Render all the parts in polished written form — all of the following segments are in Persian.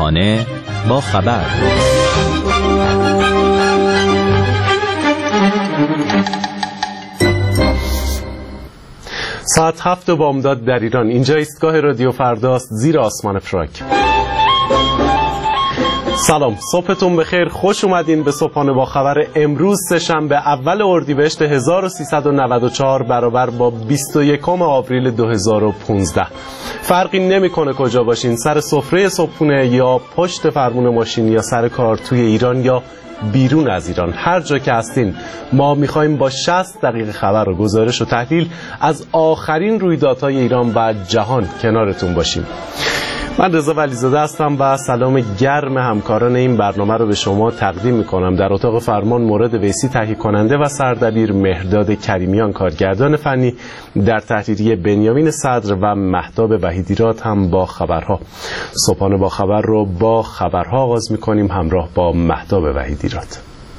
ماهانه با خبر. ساعت 7 بامداد در ایران. اینجا ایستگاه رادیو فرداست، زیر آسمان فراک. سلام، صبحتون بخیر. خوش اومدین به صبحانه با خبر امروز سه‌شنبه اول اردیبهشت 1394 برابر با 21 آوریل 2015. فرقی نمیکنه کجا باشین، سر سفره صبحونه یا پشت فرمون ماشین یا سر کار، توی ایران یا بیرون از ایران، هر جا که هستین ما میخوایم با 60 دقیقه خبر و گزارش و تحلیل از آخرین رویدادهای ایران و جهان کنارتون باشیم. من رضا ولیزاده هستم و سلام گرم همکاران این برنامه رو به شما تقدیم میکنم. در اتاق فرمان مراد ویسی تهیه کننده و سردبیر، مهرداد کریمیان کارگردان فنی، در تحریریه بنیامین صدر و مهتاب وحیدیراد هم با خبرها. صبحانه با خبر رو با خبرها آغاز میکنیم همراه با مهتاب وحیدیراد.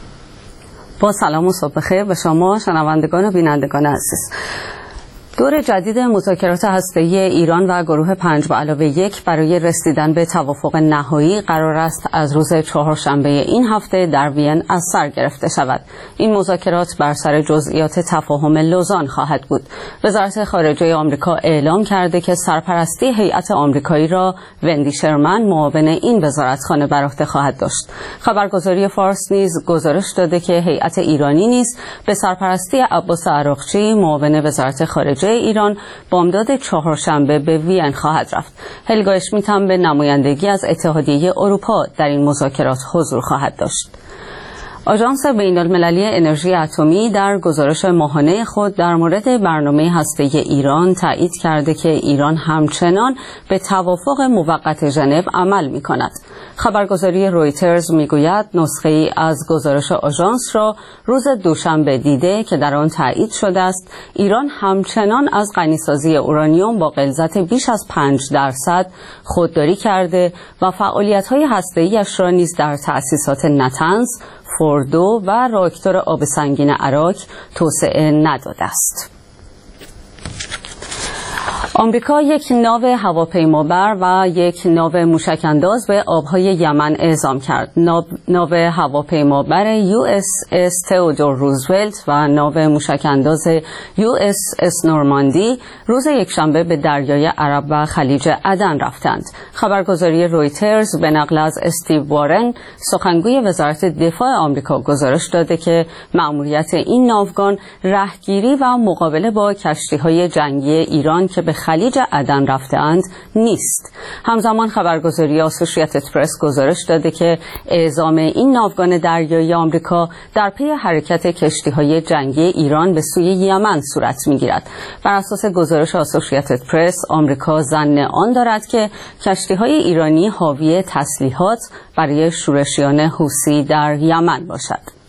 با سلام و صبح بخیر به شما شنوندگان و بینندگان عزیز. دور جدید مذاکرات هسته‌ای ایران و گروه 5+1 برای رسیدن به توافق نهایی قرار است از روز چهارشنبه این هفته در وین از سر گرفته شود. این مذاکرات بر سر جزئیات تفاهم لوزان خواهد بود. وزارت خارجه آمریکا اعلام کرده که سرپرستی هیئت آمریکایی را وندی شرمن معاون این وزارتخانه بر عهده خواهد داشت. خبرگزاری فارس نیز گزارش داده که هیئت ایرانی نیز به سرپرستی عباس عراقچی معاون وزارت خارجه ایران بامداد چهارشنبه به وین خواهد رفت. هلگا اشمیت هم به نمایندگی از اتحادیه اروپا در این مذاکرات حضور خواهد داشت. آژانس بین‌المللی انرژی اتمی در گزارش ماهانه خود در مورد برنامه هسته‌ای ایران تایید کرده که ایران همچنان به توافق موقت ژنو عمل می‌کند. خبرگزاری رویترز میگوید نسخه‌ای از گزارش آژانس را روز دوشنبه دیده که در آن تایید شده است ایران همچنان از غنیسازی اورانیوم با غلظت بیش از 5% خودداری کرده و فعالیت‌های هسته‌ای‌اش را نیز در تأسیسات نتنز، فوردو و راکتور آب سنگین عراق توسعه نداده است. آمریکا یک ناو هواپیمابر و یک ناو موشک‌انداز به آبهای یمن اعزام کرد. ناو هواپیمابر USS تئودور روزولت و ناو موشک‌انداز USS نورماندی روز یکشنبه به دریای عرب و خلیج عدن رفتند. خبرگزاری رویترز به نقل از استیو وارن سخنگوی وزارت دفاع آمریکا گزارش داده که مأموریت این ناوگان رهگیری و مقابله با کشتی‌های جنگی ایران که به خلیج عدن رفته‌اند نیست. همزمان خبرگزاری آسوشییتد پرس گزارش داده که اعزام این ناوگان دریایی آمریکا در پی حرکت کشتی‌های جنگی ایران به سوی یمن صورت می‌گیرد. بر اساس گزارش آسوشییتد پرس آمریکا ظن آن دارد که کشتی‌های ایرانی حاوی تسلیحات برای شورشیان حوثی در یمن باشد.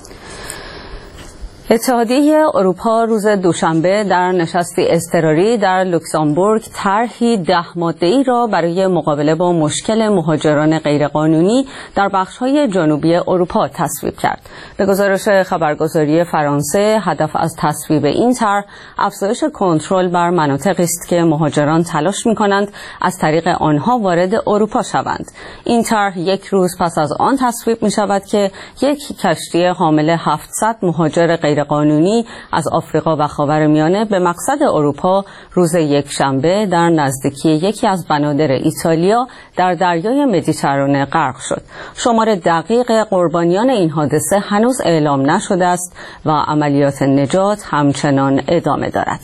اتحادیه اروپا روز دوشنبه در نشستی اضطراری در لوکزامبورگ طرحی 10 ماده‌ای را برای مقابله با مشکل مهاجران غیرقانونی در بخش‌های جنوبی اروپا تصویب کرد. به گزارش خبرگزاری فرانسه هدف از تصویب این طرح افزایش کنترل بر مناطقی است که مهاجران تلاش می‌کنند از طریق آنها وارد اروپا شوند. این طرح یک روز پس از آن تصویب می‌شود که یک کشتی حامل 700 مهاجر قانونی از آفریقا و خاورمیانه به مقصد اروپا روز یکشنبه در نزدیکی یکی از بنادر ایتالیا در دریای مدیترانه غرق شد. شمار دقیق قربانیان این حادثه هنوز اعلام نشده است و عملیات نجات همچنان ادامه دارد.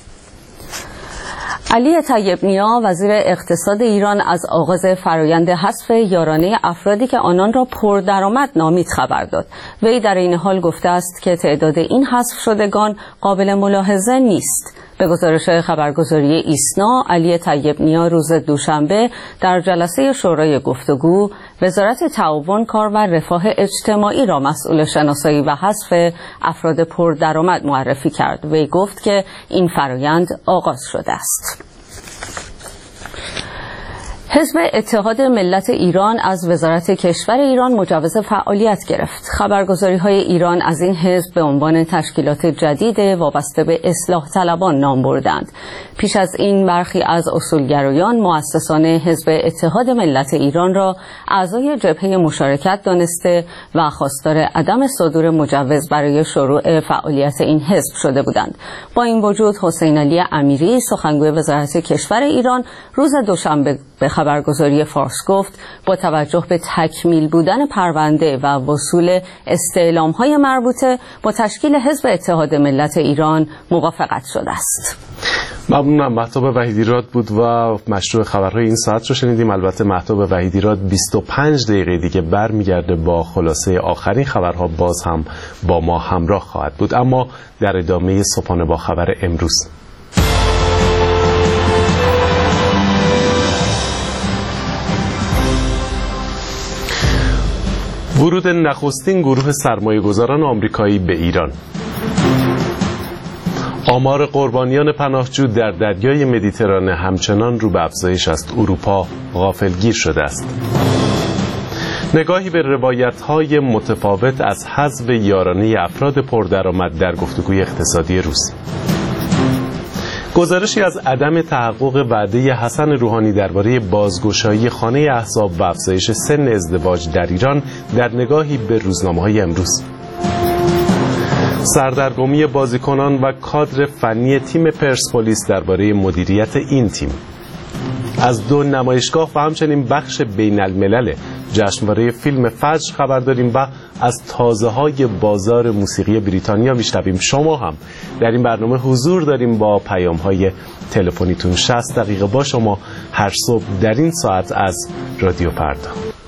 علی طیب نیا وزیر اقتصاد ایران از آغاز فرایند حذف یارانه افرادی که آنان را پردرآمد نامید خبر داد. وی در این حال گفته است که تعداد این حذف شدگان قابل ملاحظه نیست. به گزارش خبرگزاری ایسنا، علی طیب نیا روز دوشنبه در جلسه شورای گفتگو وزارت تعاون، کار و رفاه اجتماعی را مسئول شناسایی و حذف افراد پردرآمد معرفی کرد. وی گفت که این فرایند آغاز شده است. حزب اتحاد ملت ایران از وزارت کشور ایران مجوز فعالیت گرفت. خبرگزاری‌های ایران از این حزب به عنوان تشکیلات جدید وابسته به اصلاح طلبان نام بردند. پیش از این برخی از اصولگرایان مؤسسان حزب اتحاد ملت ایران را اعضای جبهه مشارکت دانسته و خواستار عدم صدور مجوز برای شروع فعالیت این حزب شده بودند. با این وجود حسین علی امیری سخنگوی وزارت کشور ایران روز دوشنبه به خبرگزاری فارس گفت با توجه به تکمیل بودن پرونده و وصول استعلام‌های مربوطه با تشکیل حزب اتحاد ملت ایران موافقت شده است. ممنونم. مهتاب وحیدیراد بود و مشروع خبرهای این ساعت رو شنیدیم. البته مهتاب وحیدیراد 25 دقیقه دیگه برمیگرده با خلاصه آخرین خبرها، باز هم با ما همراه خواهد بود. اما در ادامه صبحانه با خبر امروز، ورود نخستین گروه سرمایه‌گذاران آمریکایی به ایران، آمار قربانیان پناهجو در دریای مدیترانه همچنان رو به افزایش است. اروپا غافلگیر شده است. نگاهی به روایت‌های متفاوت از حذف یارانه افراد پردرآمد در گفتگوی اقتصادی روز. گزارشی از عدم تحقق وعده حسن روحانی درباره بازگشایی خانه احزاب و افزایش سن ازدواج در ایران در نگاهی به روزنامه‌های امروز. سردرگمی بازیکنان و کادر فنی تیم پرسپولیس درباره مدیریت این تیم. از 2 نمایشگاه و همچنین بخش بین الملل جشنواره فیلم فجر خبر داریم و از تازه‌های بازار موسیقی بریتانیا میشنویم. شما هم در این برنامه حضور داریم با پیام‌های تلفنیتون. 60 دقیقه با شما هر صبح در این ساعت از رادیو فردا.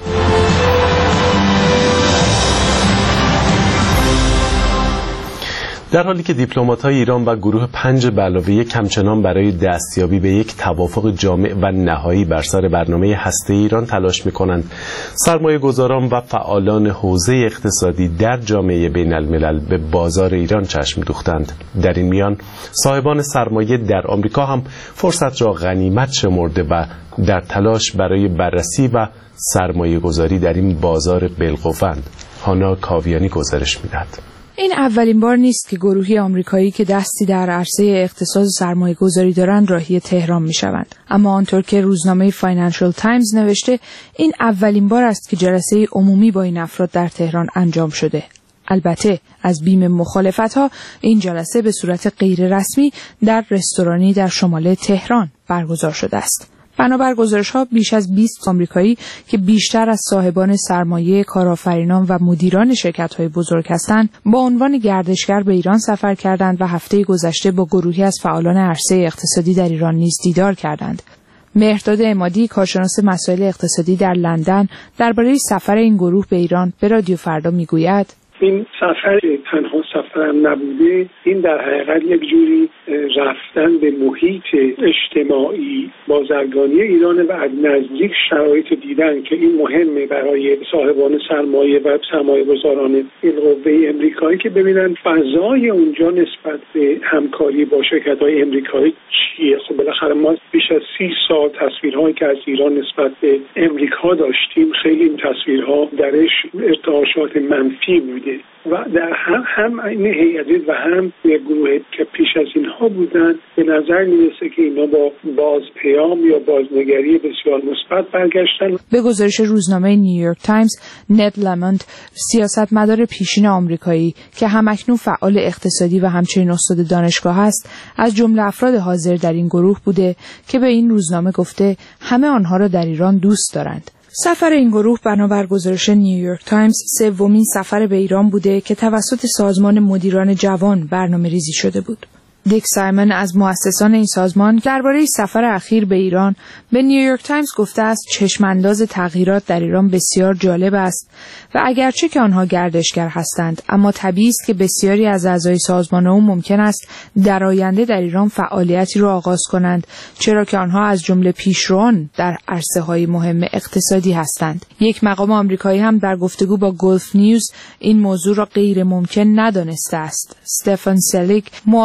در حالی که دیپلمات‌های ایران و گروه 5+1 همچنان برای دستیابی به یک توافق جامع و نهایی بر سر برنامه هسته‌ای ایران تلاش می‌کنند، سرمایه‌گذاران و فعالان حوزه اقتصادی در جامعه بین الملل به بازار ایران چشم دوختند. در این میان صاحبان سرمایه در آمریکا هم فرصت را غنیمت شمرده و در تلاش برای بررسی و سرمایه‌گذاری در این بازار بالقوه‌اند. هانا کاویانی گزارش می‌دهد. این اولین بار نیست که گروهی آمریکایی که دستی در عرصه اقتصاد و سرمایه‌گذاری دارند راهی تهران می‌شوند. اما آنطور که روزنامه فاینانشال تایمز نوشته، این اولین بار است که جلسه عمومی با این افراد در تهران انجام شده. البته از بیم مخالفت‌ها این جلسه به صورت غیر رسمی در رستورانی در شمال تهران برگزار شده است. بنابر گزارش‌ها بیش از 20 آمریکایی که بیشتر از صاحبان سرمایه، کارآفرینان و مدیران شرکت‌های بزرگ هستند، با عنوان گردشگر به ایران سفر کردند و هفته گذشته با گروهی از فعالان عرصه اقتصادی در ایران نیز دیدار کردند. مهرداد عمادی، کارشناس مسائل اقتصادی در لندن، درباره سفر این گروه به ایران به رادیو فردا میگوید: این سفر تنها سفرم نبوده، این در حقیقت یک جوری رفتن به محیط اجتماعی بازرگانی ایران و از نزدیک شرایط دیدن که این مهمه برای صاحبان سرمایه و سرمایه‌گذاران این قوه امریکایی که ببینن فضای اونجا نسبت به همکاری با شرکت‌های امریکایی چیه. خب بالاخره ما بیش از 30 سال تصویرهایی که از ایران نسبت به امریکا داشتیم، خیلی این تصویرها درش ارتعاشات منفی بوده و در هم این هیئت و هم یک گروه که پیش از اینها بودن به نظر میرسه که اینا با بازپیام یا بازنگری بسیار مثبت برگشتن. به گزارش روزنامه نیویورک تایمز، ند لمونت، سیاستمدار پیشین آمریکایی که همکنون فعال اقتصادی و همچنین استاد دانشگاه است، از جمله افراد حاضر در این گروه بوده که به این روزنامه گفته همه آنها را در ایران دوست دارند. سفر این گروه بنابر گزارش نیویورک تایمز سومین سفر به ایران بوده که توسط سازمان مدیران جوان برنامه‌ریزی شده بود. دیک سایمن از مؤسسان این سازمان درباره سفر اخیر به ایران به نیویورک تایمز گفته است چشمانداز تغییرات در ایران بسیار جالب است و اگرچه که آنها گردشگر هستند، اما طبیعی است که بسیاری از اعضای سازمان او ممکن است در آینده در ایران فعالیتی را آغاز کنند، چرا که آنها از جمله پیشروان در عرصه‌های مهم اقتصادی هستند. یک مقام آمریکایی هم در گفتگو با گلف نیوز این موضوع را غیر ممکن ندانسته است. استفان سلیک، معاون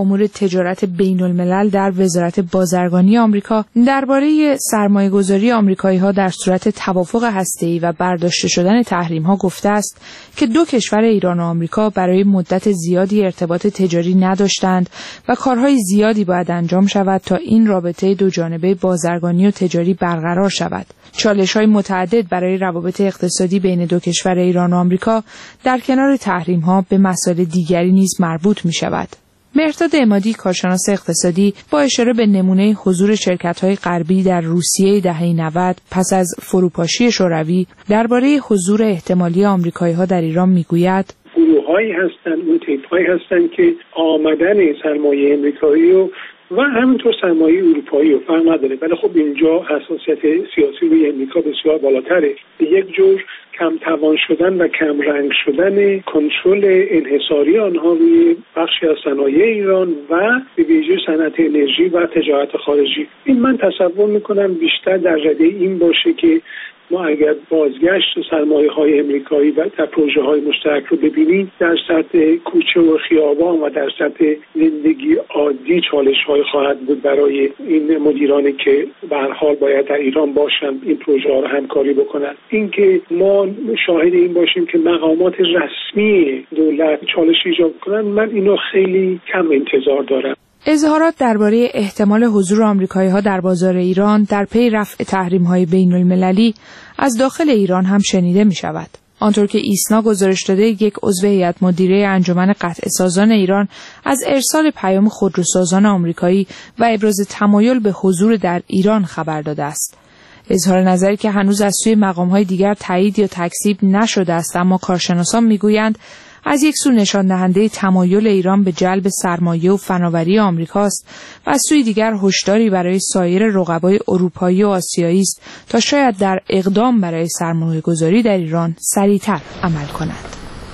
امور تجارت بین الملل در وزارت بازرگانی آمریکا درباره سرمایه‌گذاری آمریکایی‌ها در صورت توافق هسته‌ای و برداشته شدن تحریم‌ها گفته است که دو کشور ایران و آمریکا برای مدت زیادی ارتباط تجاری نداشتند و کارهای زیادی باید انجام شود تا این رابطه دوجانبه بازرگانی و تجاری برقرار شود. چالش‌های متعدد برای روابط اقتصادی بین دو کشور ایران و آمریکا در کنار تحریم‌ها به مسائل دیگری نیز مربوط می‌شود. مهرداد عمادی، کارشناس اقتصادی، با اشاره به نمونه حضور شرکت‌های غربی در روسیه دهه 90 پس از فروپاشی شوروی درباره حضور احتمالی آمریکایی‌ها در ایران می‌گوید: گروه‌هایی هستند، اون تیپ‌هایی هستند که آمدن سرمایه آمریکایی و همینطور سرمایه اروپایی رو فرق نداره، ولی خب اینجا حساسیت سیاسی روی امریکا بسیار بالاتره. به یک جور کم توان شدن و کم رنگ شدن کنترل انحصاری آنها روی بخشی از صنایع ایران و به ویژه صنعت انرژی و تجارت خارجی. این من تصور میکنم بیشتر در رده این باشه که ما اگر بازگشت سرمایه‌های امریکایی و در پروژه‌های مشترک رو ببینیم، در سطح کوچه و خیابان و در سطح زندگی عادی چالش‌های خواهد بود برای این مدیرانی که به هر حال باید در ایران باشن، این پروژه‌ها رو همکاری بکنن. اینکه ما شاهد این باشیم که مقامات رسمی دولت چالش ایجاد کنن، من اینو خیلی کم انتظار دارم. اظهارات درباره احتمال حضور آمریکایی‌ها در بازار ایران در پی رفع تحریم‌های بین‌المللی از داخل ایران هم شنیده می‌شود. آنطور که ایسنا گزارش داده، یک عضو هیئت مدیره انجمن قطعه‌سازان ایران از ارسال پیام خودروسازان آمریکایی و ابراز تمایل به حضور در ایران خبر داده است. اظهار نظری که هنوز از سوی مقام‌های دیگر تایید یا تکذیب نشده است، اما کارشناسان می‌گویند از یک سو نشان دهنده تمایل ایران به جلب سرمایه و فناوری آمریکاست و از سوی دیگر هشداری برای سایر رقبای اروپایی و آسیایی است تا شاید در اقدام برای سرمایه‌گذاری در ایران سریعتر عمل کنند.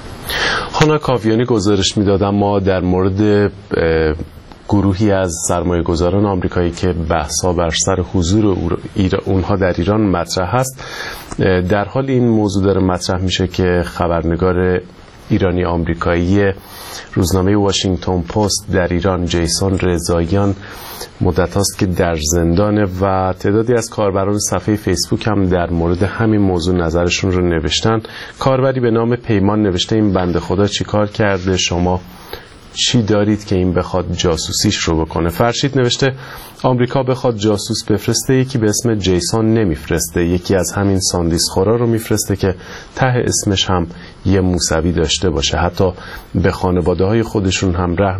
هانا کاویانی گزارش می‌داد، ما در مورد گروهی از سرمایه‌گذاران آمریکایی که بحث‌ها بر سر حضور اونها در ایران مطرح هست، در حال این موضوع داره مطرح میشه که خبرنگار ایرانی آمریکایی روزنامه واشنگتن پست در ایران، جیسون رضاییان، مدت هاست که در زندانه و تعدادی از کاربران صفحه فیسبوک هم در مورد همین موضوع نظرشون رو نوشتن. کاربری به نام پیمان نوشته: این بنده خدا چی کار کرده؟ شما چی دارید که این بخواد جاسوسیش رو بکنه؟ فرشید نوشته: آمریکا بخواد جاسوس بفرسته، یکی به اسم جیسون نمیفرسته، یکی از همین ساندویچ خورا رو میفرسته که ته اسمش هم یه موسوی داشته باشه. حتی به خانواده‌های خودشون هم رحم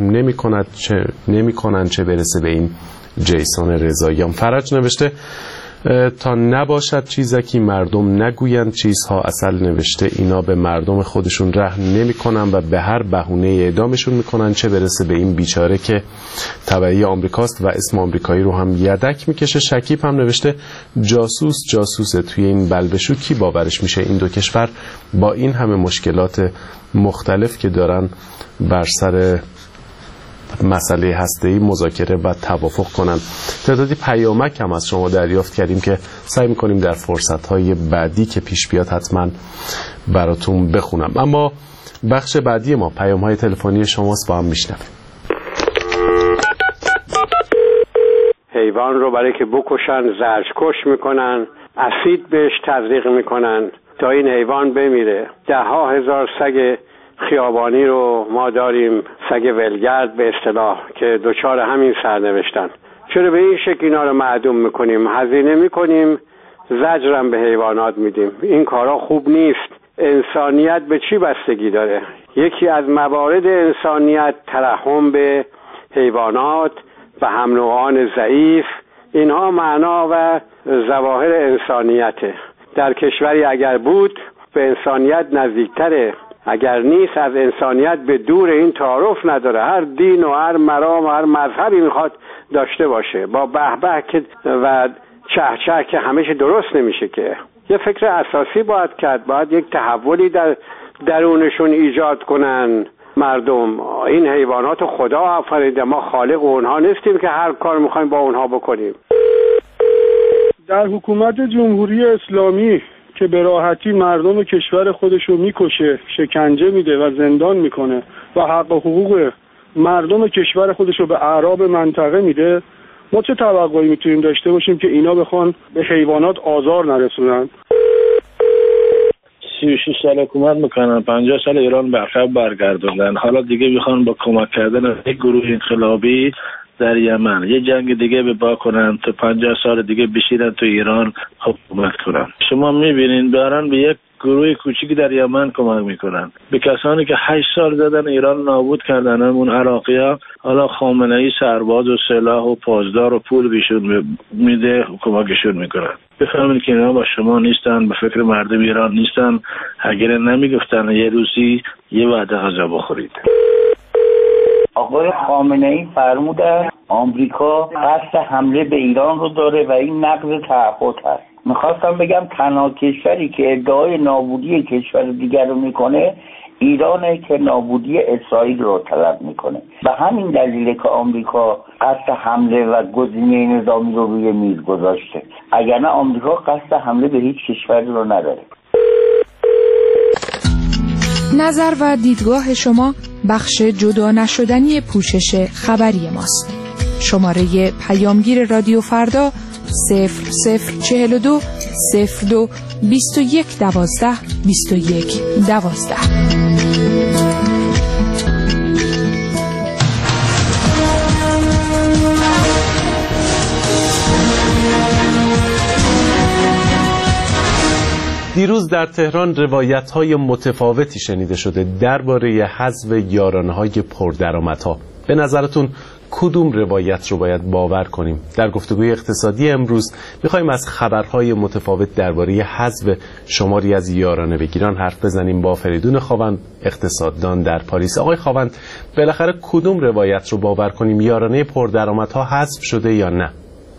نمی‌کنن چه برسه به این جیسون رضاییان. فرج نوشته: تا نباشد چیزکی مردم نگویند چیزها. اصل نوشته: اینا به مردم خودشون رحم نمی‌کنن و به هر بهونه اعدامشون میکنن، چه برسه به این بیچاره که تبعی آمریکاست و اسم آمریکایی رو هم یدک میکشه. شکیب هم نوشته: جاسوسه، توی این بلبشو کی باورش میشه؟ این دو کشور با این همه مشکلات مختلف که دارن بر سر مسئله هسته‌ای مذاکره و توافق کنن. تعدادی پیامک هم از شما دریافت کردیم که سعی می‌کنیم در فرصت‌های بعدی که پیش بیاد حتما براتون بخونم. اما بخش بعدی ما پیام‌های تلفنی شماست، با هم میشنویم. حیوان رو برای که بکشن زجرکش میکنن، اسید بهش تزریق میکنن تا این حیوان بمیره. 10,000 سگ خیابانی رو ما داریم، سگ ولگرد به اصطلاح، که دوچار همین سرنوشتن. چرا به این شکل اینا رو معدوم میکنیم؟ هزینه میکنیم، زجرم به حیوانات میدیم. این کارا خوب نیست. انسانیت به چی بستگی داره؟ یکی از موارد انسانیت ترحم به حیوانات و هم نوعان ضعیف، اینها معنا و ظواهر انسانیته. در کشوری اگر بود به انسانیت نزدیکتره، اگر نیست از انسانیت به دور. این تعارف نداره، هر دین و هر مرام و هر مذهبی میخواد داشته باشه، با به که و چه که همیشه درست نمیشه. که یه فکر اساسی باید کرد، باید یک تحولی در درونشون ایجاد کنن مردم. این حیوانات خدا آفریده، ما خالق اونها نیستیم که هر کار میخوایم با اونها بکنیم. در حکومت جمهوری اسلامی که به راحتی مردم کشور خودشو میکشه، شکنجه میده و زندان میکنه و حق و حقوق مردم کشور خودش رو به اعراب منطقه میده، ما چه توقعی میتونیم داشته باشیم که اینا بخوان به حیوانات آزار نرسونن؟ 36 سال حکومت میکنن، 50 سال ایران به عقب برگردوندن، حالا دیگه میخوان با کمک کردن یک گروه انقلابی در یمن یه جنگ دیگه به پا کنن تا 50 سال دیگه بشینن تو ایران حکومت کنن. شما میبینین دارن به یک گروه کوچیکی در یمن کمک میکنن، به کسانی که 8 سال زدن ایران نابود کردن، همون عراقی‌ها. حالا خامنه‌ای سرباز و سلاح و پاسدار و پول بهشون میده، کمکشون میکنن. بفهمین که اینا با شما نیستن، به فکر مردم ایران نیستن. اگر نمیگفتن یه روزی یه وعده غذا بخورید. آقای خامنه‌ای فرمودن آمریکا قصد حمله به ایران رو داره و این نقض تعهد هست. میخواستم بگم تنها کشوری که ادعای نابودی کشور دیگر رو میکنه ایرانه که نابودی اسرائیل رو طلب میکنه. به همین دلیله که آمریکا قصد حمله و گزینه نظامی رو روی میز گذاشته، اگر نه آمریکا قصد حمله به هیچ کشوری رو نداره. نظر و دیدگاه شما بخش جدا نشدنی پوشش خبری ماست. شماره پیامگیر رادیو فردا 0042 02 21 12 21 12. دیروز در تهران روایت‌های متفاوتی شنیده شده درباره حذف یارانه‌های پردرآمدها. به نظرتون کدوم روایت رو باید باور کنیم؟ در گفتگوی اقتصادی امروز می‌خوایم از خبرهای متفاوت درباره حذف شماری از یارانه بگیران حرف بزنیم با فریدون خاوند، اقتصاددان در پاریس. آقای خاوند، بالاخره کدوم روایت رو باور کنیم؟ یارانه پردرآمدها حذف شده یا نه؟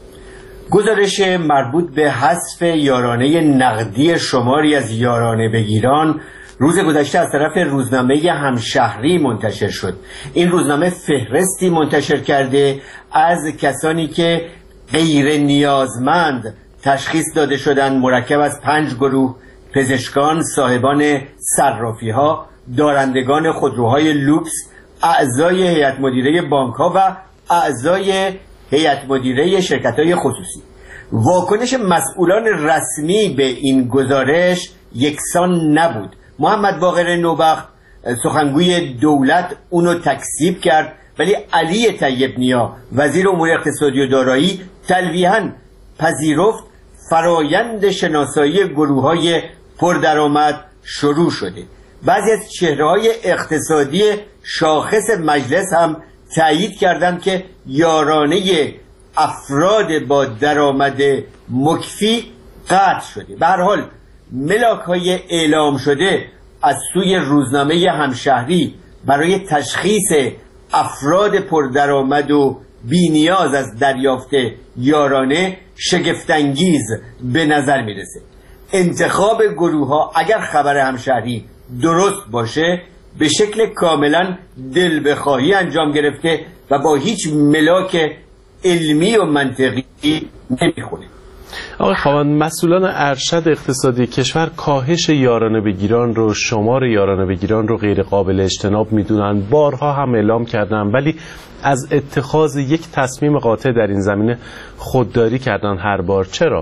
گزارش مربوط به حذف یارانه نقدی شماری از یارانه بگیران روز گذشته از طرف روزنامه همشهری منتشر شد. این روزنامه فهرستی منتشر کرده از کسانی که غیر نیازمند تشخیص داده شدند، مرکب از 5 گروه: پزشکان، صاحبان صرافی‌ها، دارندگان خودروهای لوکس، اعضای هیئت مدیره بانک‌ها و اعضای هیئت مدیره شرکت‌های خصوصی. واکنش مسئولان رسمی به این گزارش یکسان نبود. محمد باقر نوبخت سخنگوی دولت اونو تکذیب کرد، ولی علی طیب نیا وزیر امور اقتصادی و دارایی تلویحاً پذیرفت فرایند شناسایی گروه‌های پردرآمد شروع شده. بعضی از چهره‌های اقتصادی شاخص مجلس هم تایید کردند که یارانه افراد با درآمد مکفی قطع شده. به هر حال ملاک‌های اعلام شده از سوی روزنامه همشهری برای تشخیص افراد پردرآمد و بی‌نیاز از دریافت یارانه شگفت‌انگیز به نظر میرسه. انتخاب گروه‌ها اگر خبر همشهری درست باشه به شکل کاملا دل بخواهی انجام گرفته و با هیچ ملاک علمی و منطقی نمیخونه. آقای خاوند، مسئولان ارشد اقتصادی کشور کاهش یارانه بگیران رو، شمار یارانه بگیران رو غیر قابل اجتناب میدونن، بارها هم اعلام کردن، ولی از اتخاذ یک تصمیم قاطع در این زمینه خودداری کردن هر بار. چرا؟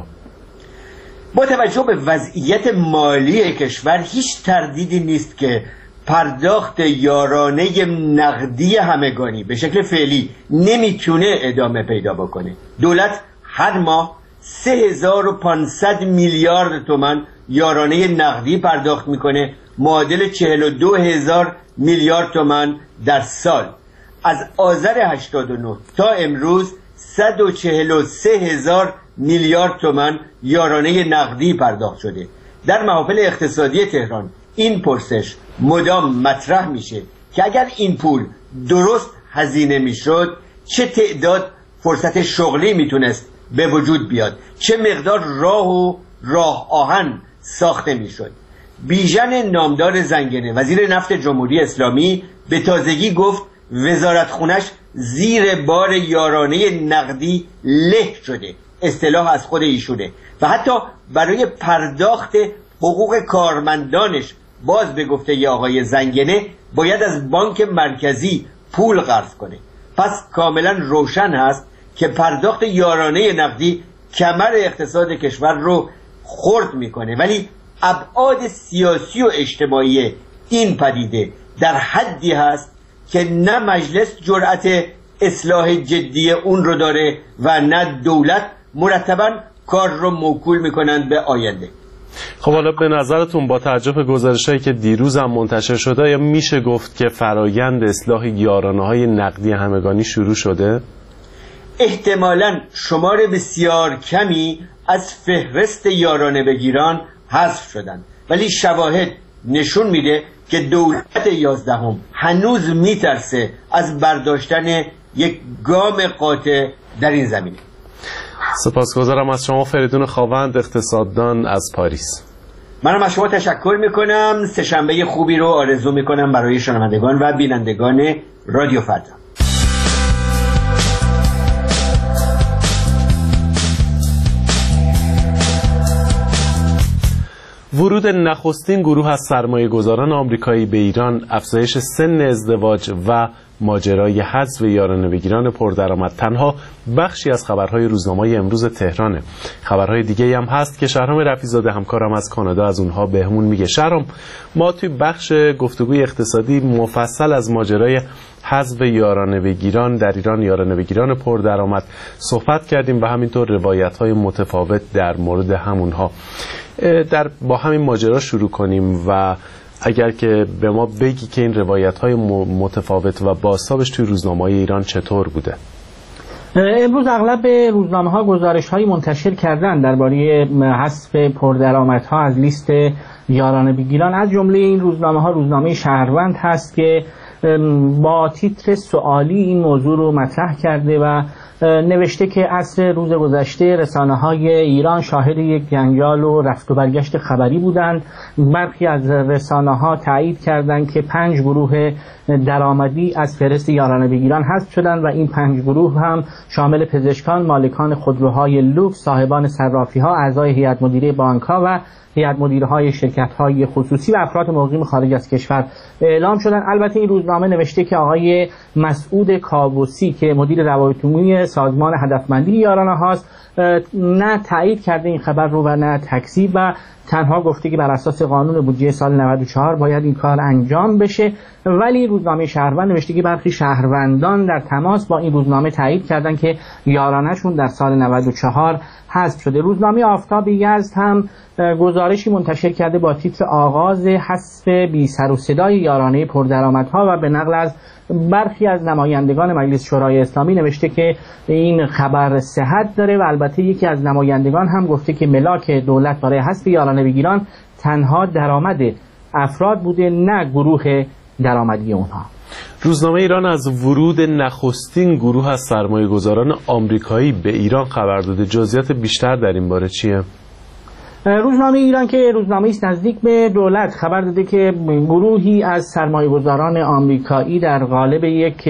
با توجه به وضعیت مالی کشور هیچ تردیدی نیست که پرداخت یارانه نقدی همگانی به شکل فعلی نمیتونه ادامه پیدا بکنه. دولت هر ماه 3500 میلیارد تومان یارانه نقدی پرداخت میکنه، معادل 42000 میلیارد تومان در سال. از آذر 89 تا امروز 143000 میلیارد تومان یارانه نقدی پرداخت شده. در محافل اقتصادی تهران این پرسش مدام مطرح میشه که اگر این پول درست هزینه میشد چه تعداد فرصت شغلی میتونست به وجود بیاد، چه مقدار راه آهن ساخته میشد. بیژن نامدار زنگنه وزیر نفت جمهوری اسلامی به تازگی گفت وزارت خونش زیر بار یارانه نقدی له شده، اصطلاح از خود ایشونه، و حتی برای پرداخت حقوق کارمندانش باز به گفته ی آقای زنگنه باید از بانک مرکزی پول قرض کنه. پس کاملا روشن هست که پرداخت یارانه نقدی کمر اقتصاد کشور رو خرد میکنه، ولی ابعاد سیاسی و اجتماعی این پدیده در حدی هست که نه مجلس جرأت اصلاح جدی اون رو داره و نه دولت مرتباً کار رو موکول میکنند به آینده. خب حالا به نظرتون با توجه به گزارش‌هایی که دیروز هم منتشر شده یا میشه گفت که فرایند اصلاح یارانه‌های نقدی همگانی شروع شده؟ احتمالاً شمار بسیار کمی از فهرست یارانه بگیران حذف شدند، ولی شواهد نشون میده که دولت 11 هنوز میترسه از برداشتن یک گام قاطع در این زمینه. سپاسگزارم از شما فریدون خاوند، اقتصاددان از پاریس. منم از شما تشکر میکنم. سه‌شنبه خوبی رو آرزو میکنم برای شنوندگان و بینندگان رادیو فردا. ورود نخستین گروه از سرمایه‌گذاران آمریکایی به ایران، افزایش سن ازدواج و ماجرای حذف یارانه بگیران پردرآمد تنها بخشی از خبرهای روزنامه‌های امروز تهرانه. خبرهای دیگه هم هست که شهرام رفیع‌زاده همکارم از کانادا از اونها بهمون میگه. شهرام، ما توی بخش گفتگوی اقتصادی مفصل از ماجرای حذف یارانه بگیران در ایران، یارانه بگیران پردرآمد صحبت کردیم و همینطور روایت‌های متفاوت در مورد همونها. با همین ماجرا شروع کنیم و اگر که به ما بگی که این روایت‌های متفاوت و بازتابش توی روزنامه‌های ایران چطور بوده؟ امروز اغلب روزنامه‌ها گزارش‌هایی منتشر کردن درباره حذف پردرآمدها از لیست یارانه بگیران. از جمله این روزنامه‌ها روزنامه شهروند هست که با تیتر سوالی این موضوع رو مطرح کرده و نوشته که عصر روز گذشته رسانه‌های ایران شاهد یک جنجال و رفت و برگشت خبری بودند. برخی از رسانه‌ها تایید کردند که 5 گروه درآمدی از فهرست یارانه بگیران حذف شدند و این 5 گروه هم شامل پزشکان، مالکان خودروهای لوکس، صاحبان صرافی‌ها، اعضای هیئت مدیره بانک‌ها و هیئت مدیرهای شرکت‌های خصوصی و افراد مقیم خارج از کشور اعلام شدن. البته این روزنامه نوشته که آقای مسعود کاووسی که مدیر روابط عمومی سازمان هدفمندی یارانه هاست نه تایید کرده این خبر رو و نه تکذیب و تنها گفته که بر اساس قانون بودجه سال 94 باید این کار انجام بشه. ولی روزنامه شهروند نوشته که برخی شهروندان در تماس با این روزنامه تایید کردن که یارانه‌شون در سال 94 حذف شده. روزنامه آفتاب یزد هم گزارشی منتشر کرده با تیتر آغاز حذف بی سر و صدای یارانه پردرآمدها و به نقل از برخی از نمایندگان مجلس شورای اسلامی نوشته که این خبر صحت داره و البته یکی از نمایندگان هم گفته که ملاک دولت برای حذف یارانه بگیران تنها درآمد افراد بوده نه گروه درآمدی اونها. روزنامه ایران از ورود نخستین گروه از سرمایه‌گذاران آمریکایی به ایران خبر داده. جزئیات بیشتر در این باره چیه؟ روزنامه ایران که روزنامه‌ای است نزدیک به دولت خبر داده که گروهی از سرمایه‌گذاران آمریکایی در قالب یک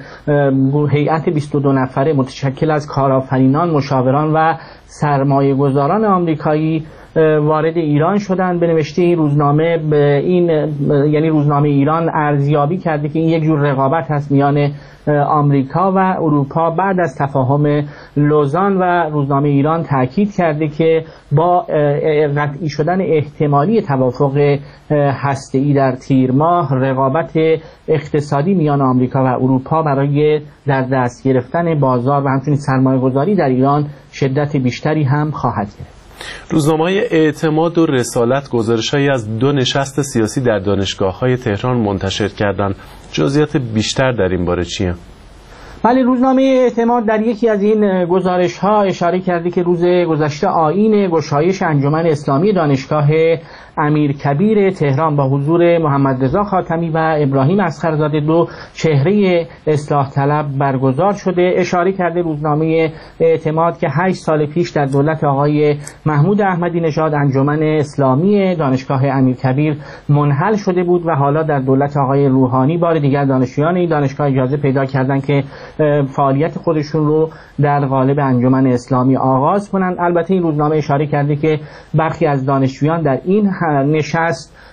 هیئت 22 نفره متشکل از کارآفرینان، مشاوران و سرمایه‌گذاران آمریکایی وارد ایران شدند. به نوشته این روزنامه یعنی روزنامه ایران ارزیابی کرده که این یک جور رقابت هست میان آمریکا و اروپا بعد از تفاهم لوزان و روزنامه ایران تاکید کرده که با قطعی شدن احتمالی توافق هسته‌ای در تیر ماه رقابت اقتصادی میان آمریکا و اروپا برای در دست گرفتن بازار و همچنین سرمایه‌گذاری در ایران شدت بیشتری هم خواهد گرفت. روزنامه‌های اعتماد و رسالت گزارش‌هایی از 2 نشست سیاسی در دانشگاه‌های تهران منتشر کردند. جزئیات بیشتر در این باره چیه؟ بله، روزنامه اعتماد در یکی از این گزارش‌ها اشاره کرده که روز گذشته آیین گشایش انجمن اسلامی دانشگاه امیرکبیر تهران با حضور محمد رضا خاتمی و ابراهیم اصغرزاده 2 چهره اصلاح طلب برگزار شده. اشاره کرده روزنامه اعتماد که 8 سال پیش در دولت آقای محمود احمدی نژاد انجمن اسلامی دانشگاه امیرکبیر منحل شده بود و حالا در دولت آقای روحانی بار دیگر دانشجویان این دانشگاه اجازه پیدا کردند که فعالیت خودشون رو در قالب انجمن اسلامی آغاز کنند. البته این روزنامه اشاره کرده که برخی از دانشجویان در این نشست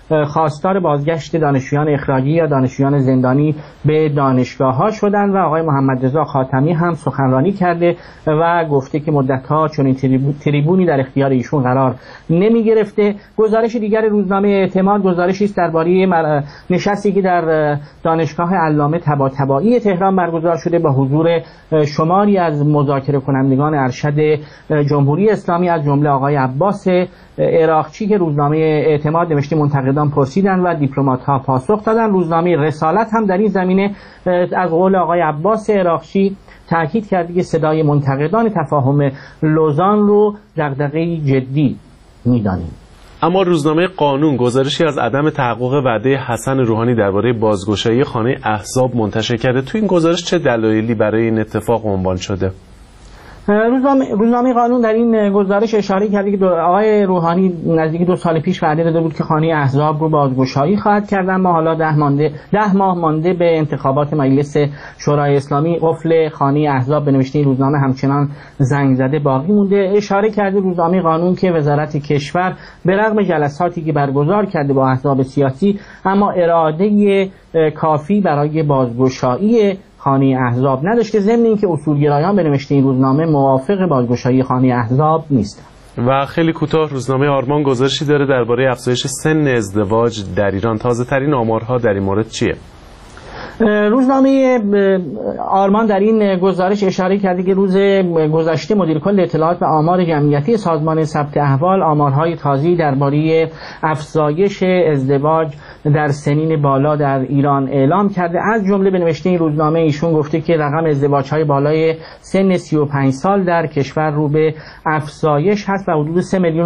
خواستار بازگشت دانشجویان اخراجی یا دانشجویان زندانی به دانشگاه‌ها شدند و آقای محمد رضا خاتمی هم سخنرانی کرده و گفته که مدت‌ها چنین تریبونی در اختیار ایشون قرار نمی‌گرفته. گزارش دیگر روزنامه اعتماد گزارشی است درباره نشستی که در دانشگاه علامه طباطبایی تهران برگزار شده با حضور شماری از مذاکره کنندگان ارشد جمهوری اسلامی از جمله آقای عباس عراقچی که روزنامه اعتماد نوشته منتقدان پرسیدند و دیپلمات‌ها پاسخ دادند. روزنامه رسالت هم در این زمینه از قول آقای عباس عراقچی تأکید کرده که صدای منتقدان تفاهم لوزان رو دغدغه‌ای جدی می‌دانیم. اما روزنامه قانون گزارشی از عدم تحقق وعده حسن روحانی درباره بازگشایی خانه احزاب منتشر کرده. تو این گزارش چه دلایلی برای این اتفاق عنوان شده؟ روزنامه قانون در این گزارش اشاره کرده که آقای روحانی نزدیک 2 سال پیش وعده داده بود که خانه احزاب رو بازگشایی خواهد کرد، اما حالا 10 ماه مانده به انتخابات مجلس شورای اسلامی قفل خانه احزاب به نوشته این روزنامه همچنان زنگ زده باقی مونده. اشاره کرده روزنامه قانون که وزارت کشور به رغم جلساتی که برگزار کرده با احزاب سیاسی اما اراده کافی برای بازگشایی خانه احزاب نداشته، ضمن اینکه اصولگرایان به نوشته این روزنامه موافق بازگشایی خانه احزاب نیستند. و خیلی کوتاه روزنامه آرمان گزارشی داره درباره افزایش سن ازدواج در ایران. تازه ترین آمارها در این مورد چیه؟ روزنامه آرمان در این گزارش اشاره کرده که روز گذشته مدیر کل اطلاعات و آمار جمعیتی سازمان ثبت احوال آمارهای تازه‌ای درباره افزایش ازدواج در سنین بالا در ایران اعلام کرده. از جمله به نوشته این روزنامه ایشون گفته که رقم ازدواج‌های بالای سن 35 سال در کشور رو به افزایش هست و حدود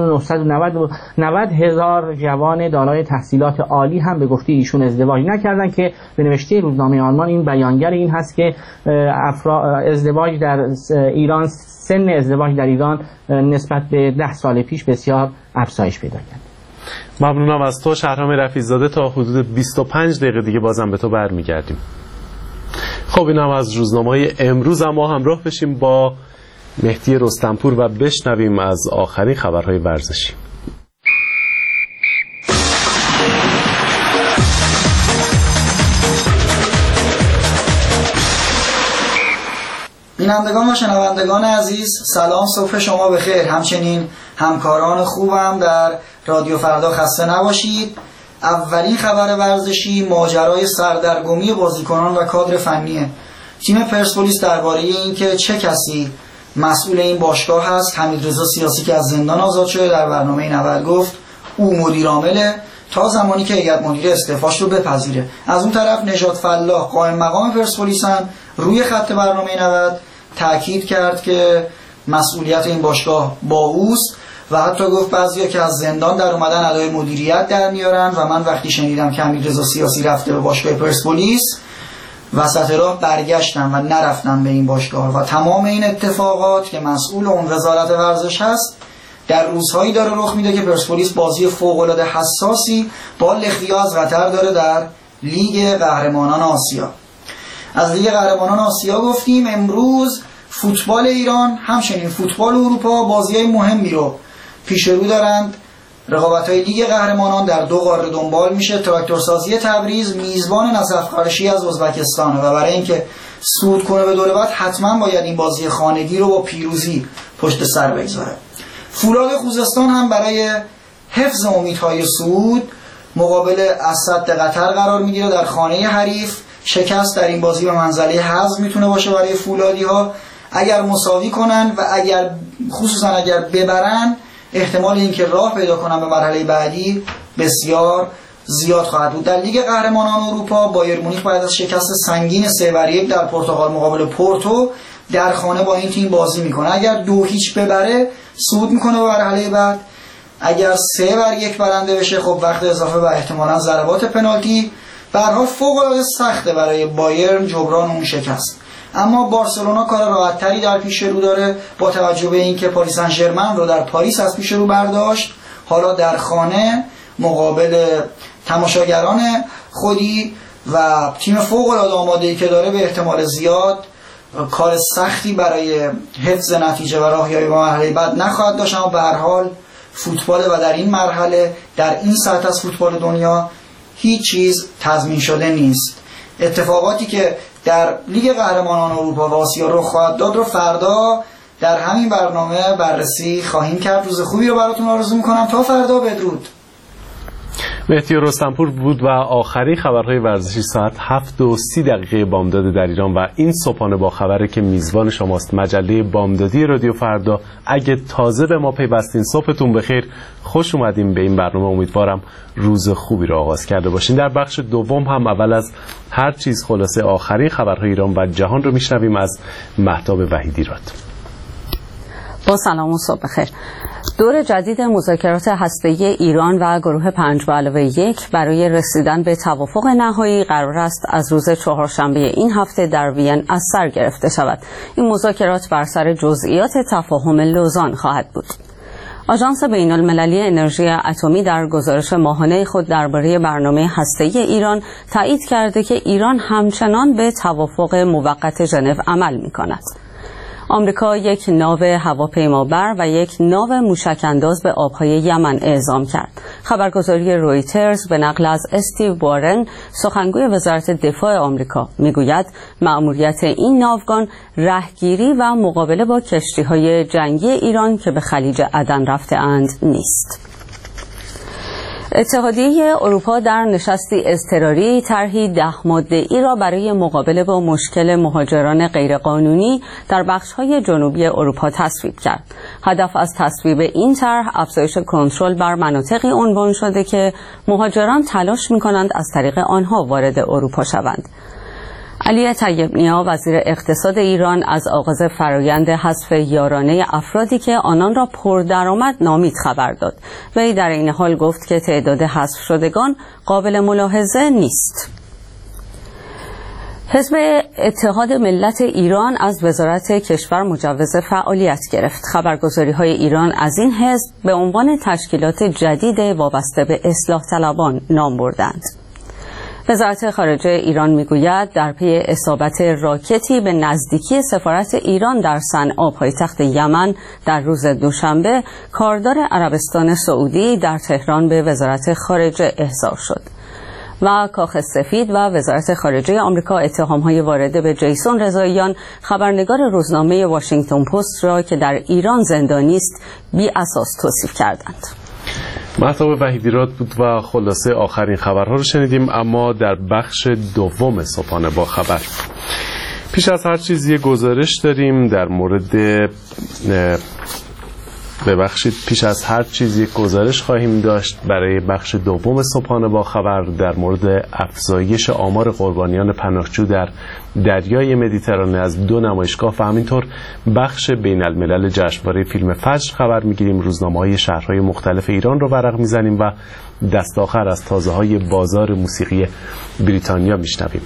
3,990,000 جوان دارای تحصیلات عالی هم به گفته ایشون ازدواج نکردن که به نوشته روزنامه آرمان این بیانگر این هست که ازدواج در ایران، سن ازدواج در ایران نسبت به 10 سال پیش بسیار افزایش پیدا کرد. ممنونم از تو شهرام رفیع‌زاده. تا حدود 25 دقیقه دیگه بازم به تو برمیگردیم. خب این هم از روزنامه‌های امروز. ما همراه بشیم با مهدی رستمپور و بشنویم از آخرین خبرهای ورزشی. بینندگان و شنوندگان عزیز، سلام، صبح شما بخیر. همچنین همکاران خوبم در رادیو فردا خسته نباشید. اولین خبر ورزشی ماجرای سردرگمی بازیکنان و کادر فنیه. تیم پرسپولیس درباره اینکه چه کسی مسئول این باشگاه هست، حمیدرضا سیاسی که از زندان آزاد شده در برنامه 90 گفت او مدیر عامله تا زمانی که هیئت مدیره استعفاش رو بپذیره. از اون طرف نژاد فلاح قائم مقام پرسپولیس هم روی خط برنامه 90 تأکید کرد که مسئولیت این باشگاه با اوست و حتی گفت بعضیا که از زندان در اومدن ادای مدیریت در میارن و من وقتی شنیدم که حمیدرضا سیاسی رفته به باشگاه پرسپولیس وسط راه برگشتم و نرفتم به این باشگاه و تمام این اتفاقات که مسئول اون وزارت ورزش هست در روزهایی داره رخ میده که پرسپولیس بازی فوق‌العاده حساسی با لخیا از قطر داره در لیگ قهرمانان آسیا. از لیگ قهرمانان آسیا گفتیم. امروز فوتبال ایران همچنین فوتبال اروپا بازی‌های مهمی رو پیش رو دارند. رقابت‌های لیگ قهرمانان در 2 قاره دنبال میشه. تراکتورسازی تبریز میزبان نصف‌خارشی از ازبکستانه و برای اینکه صعود کنه به دور بعد حتما باید این بازی خانگی رو با پیروزی پشت سر بگذاره. فولاد خوزستان هم برای حفظ امیدهای صعود مقابل اسد قطر قرار میگیره در خانه حریف. شکست در این بازی به منزله حذف میتونه باشه برای فولادی ها. اگر مساوی کنن و خصوصا اگر ببرن احتمال اینکه راه پیدا کنن به مرحله بعدی بسیار زیاد خواهد بود. در لیگ قهرمانان اروپا بایر مونیخ بعد از شکست سنگین 3-1 در پرتغال مقابل پورتو در خانه با این تیم بازی میکنه. اگر 2-0 ببره صعود میکنه به مرحله بعد. اگر 3-1 برنده بشه خب وقت اضافه و احتمالاً ضربات پنالتی. به هر حال فوق‌العاده سخته برای بایرن جبران اون شکست. اما بارسلونا کار راحت‌تری در پیش رو داره با توجه به اینکه پاریس سن ژرمن رو در پاریس از پیش رو برداشت. حالا در خانه مقابل تماشاگران خودی و تیم فوق‌العاده آماده‌ای که داره به احتمال زیاد کار سختی برای حفظ نتیجه و راهیابی به مرحله بعد نخواهد داشت. اما به هر حال فوتبال و در این مرحله در این سطح از فوتبال دنیا هیچ چیز تضمین شده نیست. اتفاقاتی که در لیگ قهرمانان اروپا و آسیا رخ خواهد داد رو فردا در همین برنامه بررسی خواهیم کرد. روز خوبی رو براتون آرزو میکنم. تا فردا، بدرود. مهدی رستمپور بود و آخرین خبرهای ورزشی ساعت 7:30 بامداد در ایران و این صبحانه با خبره که میزبان شماست مجله بامدادی رادیو فردا. اگه تازه به ما پیوستین صبحتون بخیر، خوش اومدیم به این برنامه. امیدوارم روز خوبی رو آغاز کرده باشین. در بخش دوم هم اول از هر چیز خلاصه آخرین خبرهای ایران و جهان رو میشنویم از مهتاب وحیدیراد. با سلام و صبح بخیر. دور جدید مذاکرات هسته‌ای ایران و گروه 5+1 برای رسیدن به توافق نهایی قرار است از روز چهارشنبه این هفته در وین از سر گرفته شود. این مذاکرات بر سر جزئیات تفاهم لوزان خواهد بود. آژانس بین‌المللی انرژی اتمی در گزارش ماهانه خود درباره برنامه هسته‌ای ایران تایید کرده که ایران همچنان به توافق موقت ژنو عمل می‌کند. آمریکا یک ناو هواپیمابر و یک ناو موشک‌انداز به آبهای یمن اعزام کرد. خبرگزاری رویترز به نقل از استیو وارن، سخنگوی وزارت دفاع آمریکا، میگوید مأموریت این ناوگان رهگیری و مقابله با کشتی‌های جنگی ایران که به خلیج عدن رفته‌اند نیست. اتحادیه اروپا در نشستی اضطراری طرحی 10 ماده‌ای را برای مقابله با مشکل مهاجران غیرقانونی در بخش‌های جنوبی اروپا تصویب کرد. هدف از تصویب این طرح افزایش کنترل بر مناطقی عنوان شده که مهاجران تلاش می‌کنند از طریق آنها وارد اروپا شوند. علی طیب نیا وزیر اقتصاد ایران از آغاز فرایند حذف یارانه افرادی که آنان را پردرآمد نامید خبر داد. وی در این حال گفت که تعداد حذف شدگان قابل ملاحظه نیست. حزب اتحاد ملت ایران از وزارت کشور مجوز فعالیت گرفت. خبرگزاری‌های ایران از این حزب به عنوان تشکیلات جدید وابسته به اصلاح طلبان نام بردند. وزارت خارجه ایران میگوید در پی اصابت راکتی به نزدیکی سفارت ایران در صنعا پایتخت یمن در روز دوشنبه، کاردار عربستان سعودی در تهران به وزارت خارجه احضار شد. و کاخ سفید و وزارت خارجه آمریکا اتهام‌های وارده به جیسون رضاییان، خبرنگار روزنامه واشنگتن پست را که در ایران زندانی است، بی اساس توصیف کردند. مهتاب وحیدیراد بود و خلاصه آخرین خبرها رو شنیدیم. اما در بخش دوم صبحانه با خبر پیش از هر چیز یه گزارش داریم در مورد پیش از هر چیز یک گزارش خواهیم داشت برای بخش دوم صبحانه با خبر در مورد افزایش آمار قربانیان پناهجو در دریای مدیترانه از 2 نمایشگاه و همینطور بخش بین الملل جشنواره فیلم فجر خبر میگیریم. روزنامه‌های شهرهای مختلف ایران رو ورق میزنیم و دست آخر از تازه‌های بازار موسیقی بریتانیا میشنویم.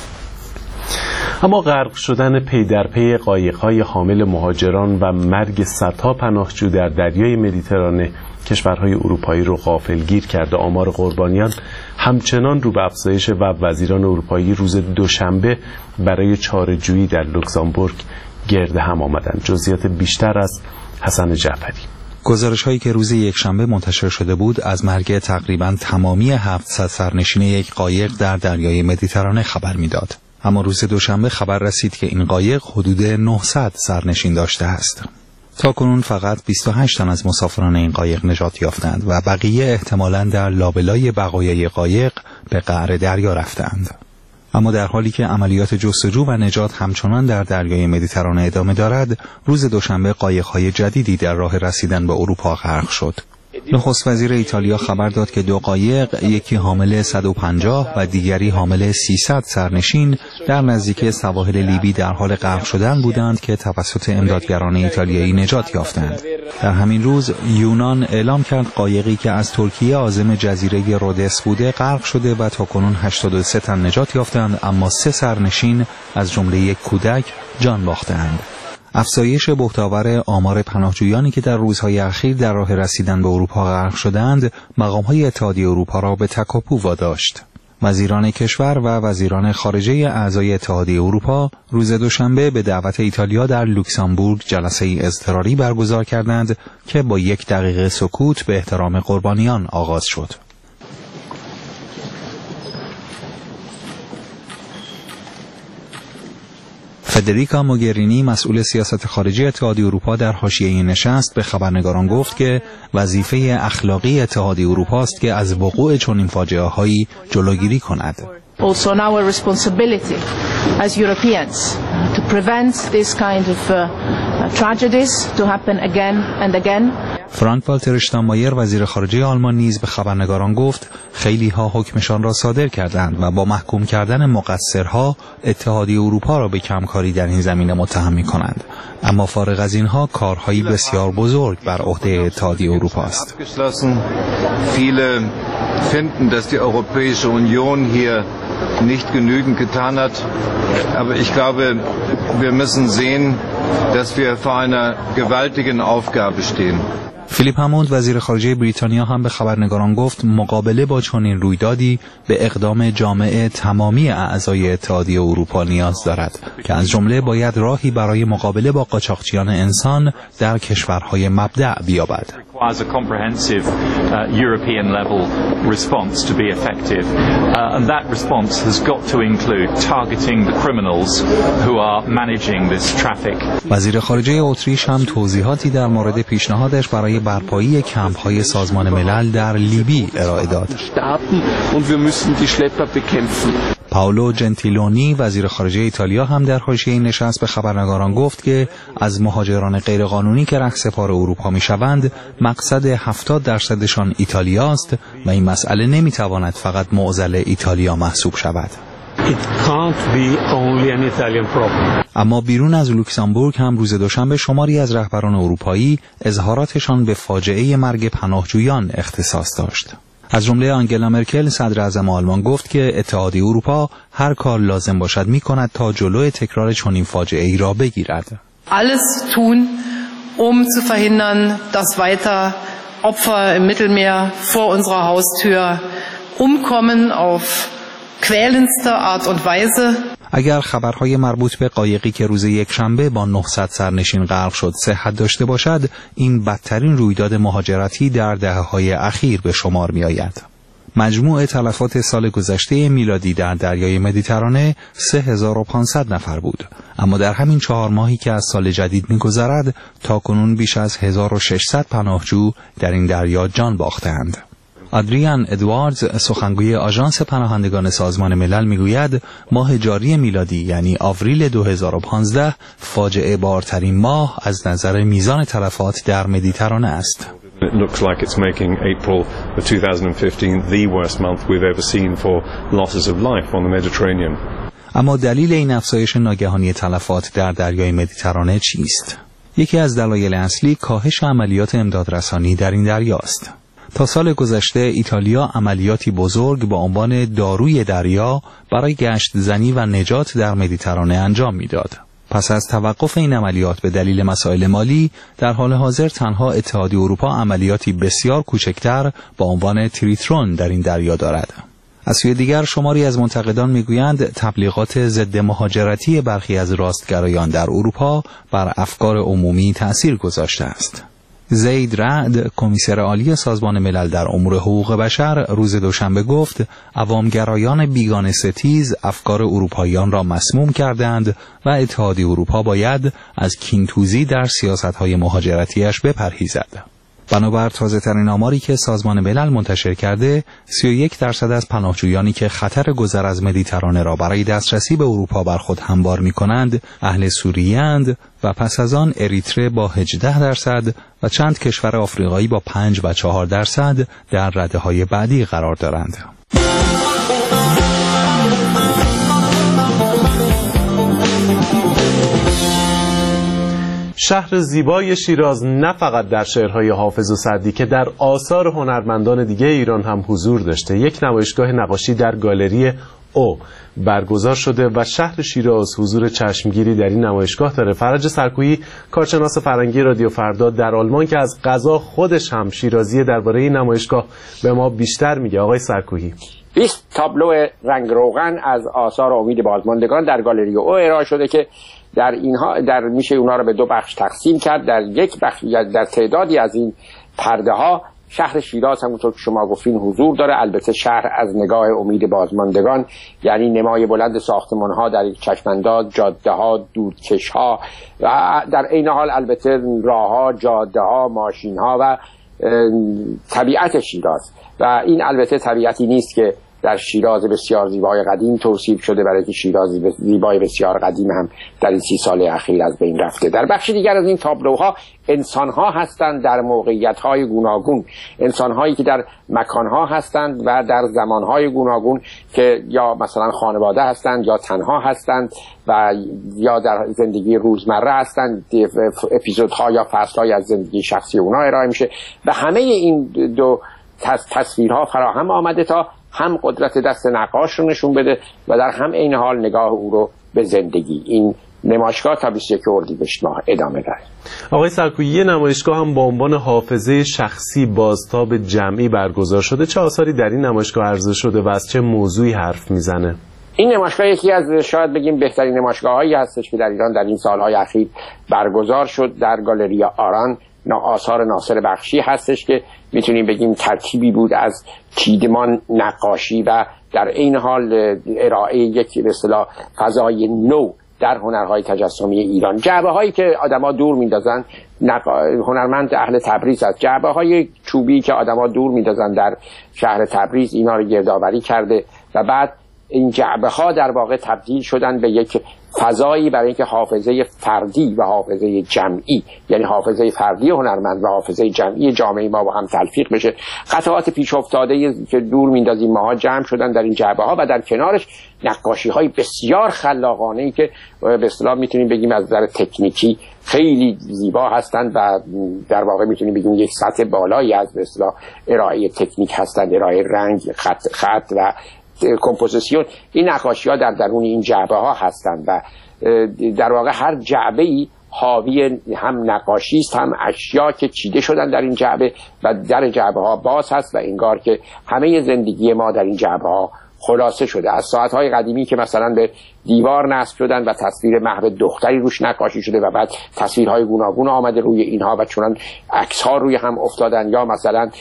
اما غرق شدن پی در پی قایق‌های حامل مهاجران و مرگ صدها پناهجو در دریای مدیترانه کشورهای اروپایی رو غافلگیر کرده. آمار قربانیان همچنان رو به افزایش و وزیران اروپایی روز دوشنبه برای چاره‌جویی در لوکزامبورگ گرد هم آمدند. جزئیات بیشتر از حسن جعفری. گزارش‌هایی که روز یکشنبه منتشر شده بود از مرگ تقریباً تمامی 700 سرنشین یک قایق در دریای مدیترانه خبر می‌داد. اما روز دوشنبه خبر رسید که این قایق حدود 900 سرنشین داشته است. تاکنون فقط 28 تن از مسافران این قایق نجات یافتند و بقیه احتمالاً در لابلای بقایای قایق به قعر دریا رفتند. اما در حالی که عملیات جستجو و نجات همچنان در دریای مدیترانه ادامه دارد، روز دوشنبه قایق‌های جدیدی در راه رسیدن به اروپا غرق شد. نخست وزیر ایتالیا خبر داد که 2 قایق، یکی حامل 150 و دیگری حامل 300 سرنشین در نزدیکی سواحل لیبی در حال غرق شدن بودند که توسط امدادگران ایتالیایی نجات یافتند. در همین روز یونان اعلام کرد قایقی که از ترکیه عازم جزیره رودس بوده غرق شده و تاکنون 83 تن نجات یافتند، اما 3 سرنشین از جمله 1 کودک جان باختند. افزایش بهتاور آمار پناهجویانی که در روزهای اخیر در راه رسیدن به اروپا غرق شدند، مقام‌های اتحادیه اروپا را به تکاپو واداشت. وزیران کشور و وزیران خارجه اعضای اتحادیه اروپا روز دوشنبه به دعوت ایتالیا در لوکزامبورگ جلسه اضطراری برگزار کردند که با 1 دقیقه سکوت به احترام قربانیان آغاز شد. فدریکا موگرینی مسئول سیاست خارجی اتحادیه اروپا در حاشیه این نشست به خبرنگاران گفت که وظیفه اخلاقی اتحادیه اروپا است که از وقوع چنین فاجعه‌هایی جلوگیری کند. Also on our responsibility as Europeans to prevent this kind of tragedies to happen again and again. فرانک والتر اشتاینمایر وزیر خارجه آلمان نیز به خبرنگاران گفت خیلی ها حکمشان را صادر کردند و با محکوم کردن مقصرها اتحادیه اروپا را به کمکاری در این زمینه متهم می‌کنند، اما فارغ از اینها کارهایی بسیار بزرگ بر عهده اتحادیه اروپا است. Viele finden, dass die Europäische Union hier nicht genügend getan hat, aber ich glaube, wir müssen sehen, dass wir vor einer gewaltigen Aufgabe stehen. فیلیپ هموند وزیر خارجه بریتانیا هم به خبرنگاران گفت مقابله با چنین رویدادی به اقدام جامع تمامی اعضای اتحادیه اروپا نیاز دارد که از جمله باید راهی برای مقابله با قاچاقچیان انسان در کشورهای مبدأ بیابد. Requires a comprehensive European level response to be effective, and that response has got to include targeting the criminals who are managing this traffic. وزیر خارجه اتریش هم توضیحاتی در مورد پیشنهادش برای برپایی کمپ‌های سازمان ملل در لیبی ارائه داد. پائولو جنتیلونی وزیر خارجه ایتالیا هم در حاشیه این نشست به خبرنگاران گفت که از مهاجران غیرقانونی که رهسپار اروپا میشوند مقصد 70% ایتالیاست و این مسئله نمیتواند فقط معضل ایتالیا محسوب شود. اما بیرون از لوکزامبورگ هم روز دوشنبه شماری از رهبران اروپایی اظهاراتشان به فاجعه مرگ پناهجویان اختصاص داشت. از جمله آنگلا مرکل صدر اعظم آلمان گفت که اتحادیه اروپا هر کار لازم باشد می‌کند تا جلوی تکرار چنین فاجعه‌ای را بگیرد. Alles tun, um zu verhindern, dass weiter Opfer im Mittelmeer vor unserer Haustür umkommen auf quälendste Art und Weise. اگر خبرهای مربوط به قایقی که روز یکشنبه با 900 سرنشین غرق شد صحت داشته باشد، این بدترین رویداد مهاجرتی در دهه‌های اخیر به شمار می‌آید. مجموع تلفات سال گذشته میلادی در دریای مدیترانه 3500 نفر بود، اما در همین 4 ماهی که از سال جدید می‌گذرد تاکنون بیش از 1600 پناهجو در این دریا جان باختند. آدریان ادواردز سخنگوی آژانس پناهندگان سازمان ملل میگوید ماه جاری میلادی یعنی آوریل 2015 فاجعه بارترین ماه از نظر میزان تلفات در مدیترانه است. It looks like it's making April 2015 the worst month we've ever seen for losses of life on the Mediterranean. اما دلیل این افزایش ناگهانی تلفات در دریای مدیترانه چیست؟ یکی از دلایل اصلی کاهش عملیات امدادرسانی در این دریاست. تا سال گذشته ایتالیا عملیاتی بزرگ با عنوان داروی دریا برای گشت زنی و نجات در مدیترانه انجام میداد. پس از توقف این عملیات به دلیل مسائل مالی، در حال حاضر تنها اتحادیه اروپا عملیاتی بسیار کوچکتر با عنوان تریترون در این دریا دارد. از سوی دیگر شماری از منتقدان میگویند تبلیغات ضد مهاجرتی برخی از راستگرایان در اروپا بر افکار عمومی تأثیر گذاشته است. زید رعد، کمیسر عالی سازمان ملل در امور حقوق بشر، روز دوشنبه گفت عوامگرایان بیگانه ستیز افکار اروپاییان را مسموم کردند و اتحادیه اروپا باید از کینتوزی در سیاست‌های مهاجرتیش بپرهیزد. بنابر تازه‌ترین آماری که سازمان ملل منتشر کرده، 31% از پناهجویانی که خطر گذر از مدیترانه را برای دسترسی به اروپا بر خود هموار می‌کنند، اهل سوریه‌اند و پس از آن اریتره با 18% و چند کشور آفریقایی با 5 و 4% در رده‌های بعدی قرار دارند. شهر زیبای شیراز نه فقط در شعرهای حافظ و سعدی که در آثار هنرمندان دیگه ایران هم حضور داشته. یک نمایشگاه نقاشی در گالری او برگزار شده و شهر شیراز حضور چشمگیری در این نمایشگاه داره. فرج سرکویی، کارشناس فرهنگی رادیو فردا در آلمان که از قضا خودش هم شیرازی، درباره این نمایشگاه به ما بیشتر میگه. آقای سرکویی. 20 تابلو رنگ روغن از آثار امید بازماندگان در گالری او ارائه شده که در اینها میشه اونها رو به دو بخش تقسیم کرد. در یک بخش در تعدادی از این پرده ها شهر شیراز همونطور که شما گفتین حضور داره. البته شهر از نگاه امید بازماندگان یعنی نمای بلند ساختمان ها در چشمانداز، جاده ها، دودکش ها و در عین حال البته راه ها، جاده ها، ماشین ها و طبیعت شیراز. و این البته طبیعتی نیست که در شیراز بسیار زیبای قدیم توصیف شده، برای که شیراز زیبای بسیار قدیم هم در این 30 سال اخیر از بین رفته. در بخش دیگر از این تابلوها انسان‌ها هستند در موقعیت‌های گوناگون، انسان‌هایی که در مکان‌ها هستند و در زمان‌های گوناگون که یا مثلا خانواده هستند یا تنها هستند و یا در زندگی روزمره هستند. اپیزودها یا فصل‌های از زندگی شخصی اونها ارائه میشه و همه این دو تصویرها فراهم آمده تا هم قدرت دست نقاش رو نشون بده و در هم عین حال نگاه او رو به زندگی. این نمایشگاه تا 21 اردیبهشت ماه ادامه داره. آقای سرکویی، یه نمایشگاه هم با عنوان حافظه شخصی بازتاب جمعی برگزار شده. چه آثاری در این نمایشگاه عرضه شده و از چه موضوعی حرف میزنه؟ این نمایشگاه یکی از شاید بگیم بهترین نمایشگاه‌هایی هستش که در ایران در این سالهای اخیر برگزار شد. در گالری آران آثار ناصر بخشی هستش که میتونیم بگیم ترکیبی بود از چیدمان، نقاشی و در این حال ارائه یک به اصطلاح فضای نو در هنرهای تجسمی ایران. جعبه هایی که آدما دور میندازن، هنرمند اهل تبریز از جعبه های چوبی که آدما دور میندازن در شهر تبریز اینا رو گردآوری کرده و بعد این جعبه ها در واقع تبدیل شدن به یک فضایی برای اینکه حافظه فردی و حافظه جمعی، یعنی حافظه فردی هنرمند و حافظه جمعی جامعه ما با هم تلفیق بشه. قطعات پیش افتاده که دور میندازیم ماها جمع شدن در این جعبه ها و در کنارش نقاشی های بسیار خلاقانه ای که به اصطلاح میتونیم بگیم از نظر تکنیکی خیلی زیبا هستند و در واقع میتونیم بگیم یک سطح بالایی از به اصطلاح ارائه تکنیک هستند، ارائه رنگ، خط و کمپوزیسیون. این نقاشی ها در درون این جعبه ها هستند و در واقع هر جعبه ای حاوی هم نقاشی است هم اشیا که چیده شدن در این جعبه و در جعبه ها باز هست و انگار که همه زندگی ما در این جعبه ها خلاصه شده. از ساعت‌های قدیمی که مثلا به دیوار نصب شدن و تصویر محو دختری روش نقاشی شده و بعد تصویرهای گوناگون آمده روی اینها و چنان عکس‌ها روی هم افتادن، یا مثلا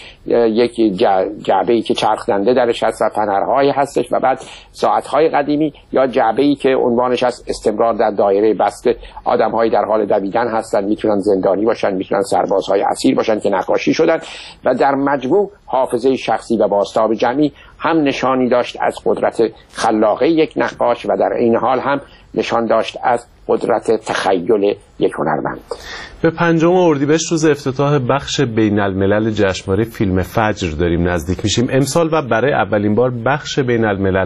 یک جعبه‌ای که چرخدنده درش هست و فنرهایی هستش و بعد ساعت‌های قدیمی، یا جعبه‌ای که عنوانش هست استمرار در دایره بسته، آدم‌هایی در حال دویدن هستن، میتونن زندانی باشن، میتونن سربازهای اسیر باشن که نقاشی شدن و در مجموع حافظه شخصی و بازتاب جمعی هم نشانی داشت از قدرت خلاقه یک نقاش و در این حال هم نشان داشت از قدرت تخیل یک هنرمند. به 5 اردیبهشت روز افتتاح بخش بین الملل جشنواره فیلم فجر داریم نزدیک میشیم. امسال و برای اولین بار بخش بین الملل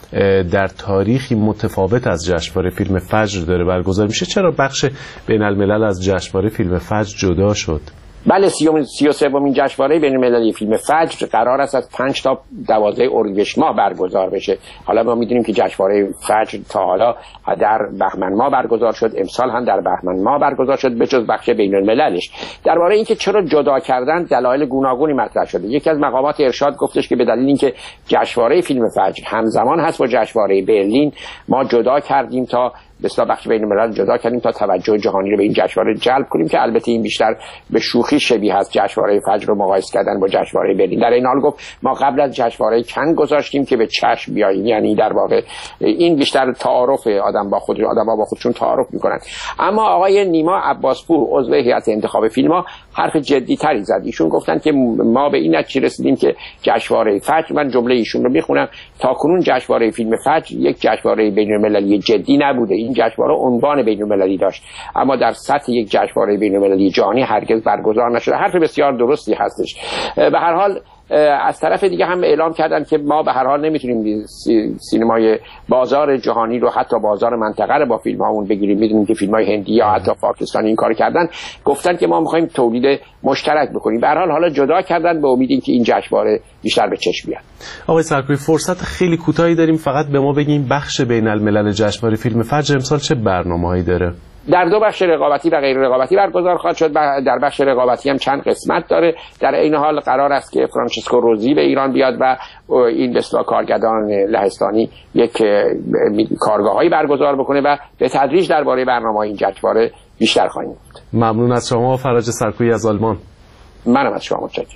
در تاریخی متفاوت از جشنواره فیلم فجر داره برگزار میشه. چرا بخش بین الملل از جشنواره فیلم فجر جدا شد؟ بله، 33مین جشنواره بین‌المللی فیلم فجر قرار است از 5 تا 12 اردیبهشت ماه برگزار بشه. حالا ما می‌دونیم که جشنواره فجر تا حالا در بهمن ماه برگزار شد، امسال هم در بهمن ماه برگزار شد به جز بخش بین‌المللش. درباره اینکه چرا جدا کردن دلایل گوناگونی مطرح شده. یکی از مقامات ارشاد گفتش که به دلیل اینکه جشنواره فیلم فجر همزمان هست با جشنواره برلین، ما جدا کردیم تا بسیار بخش بین الملل جدا کردیم تا توجه جهانی رو به این جشنواره جلب کنیم که البته این بیشتر به شوخی شبیه است جشنواره فجر رو مقایسه کردن با جشنواره برلین. در این حال گفت ما قبل از جشنواره کن گذاشتیم که به چشم بیاییم، یعنی در واقع این بیشتر تعارف آدم‌ها با خودشون تعارف میکنن. اما آقای نیما عباسپور عضو هیئت انتخاب فیلم‌ها حرف جدی تری زد. ایشون گفتن که ما به این نتیجه رسیدیم که جشنواره فجر، من جمله ایشون رو میخونم، تاکنون جشنواره فیلم فجر یک جشنواره بین‌المللی جدی نبوده. این جشنواره عنوان بین‌المللی داشت اما در سطح یک جشنواره بین‌المللی جهانی هرگز برگزار نشده. حرف بسیار درستی هستش. به هر حال از طرف دیگه هم اعلام کردن که ما به هر حال نمیتونیم سینمای بازار جهانی رو، حتی بازار منطقه رو با فیلم هامون بگیریم. میدونیم که فیلم های هندی یا حتی پاکستانی این کار کردن. گفتن که ما میخوایم تولید مشترک بکنیم. به هر حال حالا جدا کردن به امید اینکه این جشنواره بیشتر به چشم بیاد. آقای سرکویی، فرصت خیلی کوتاهی داریم، فقط به ما بگیم بخش بین الملل جشنواره فیلم فجر امسال چه برنامه‌هایی داره؟ در دو بخش رقابتی و غیر رقابتی برگزار خواهد شد و در بخش رقابتی هم چند قسمت داره. در این حال قرار است که فرانچسکو روزی به ایران بیاد و این بسیار کارگردان لهستانی یک کارگاه‌هایی برگزار بکنه و به تدریج درباره برنامه‌های این جشنواره بیشتر خواهیم گفت. ممنون از شما فرج سرکویی از آلمان. منم از شما متشکرم.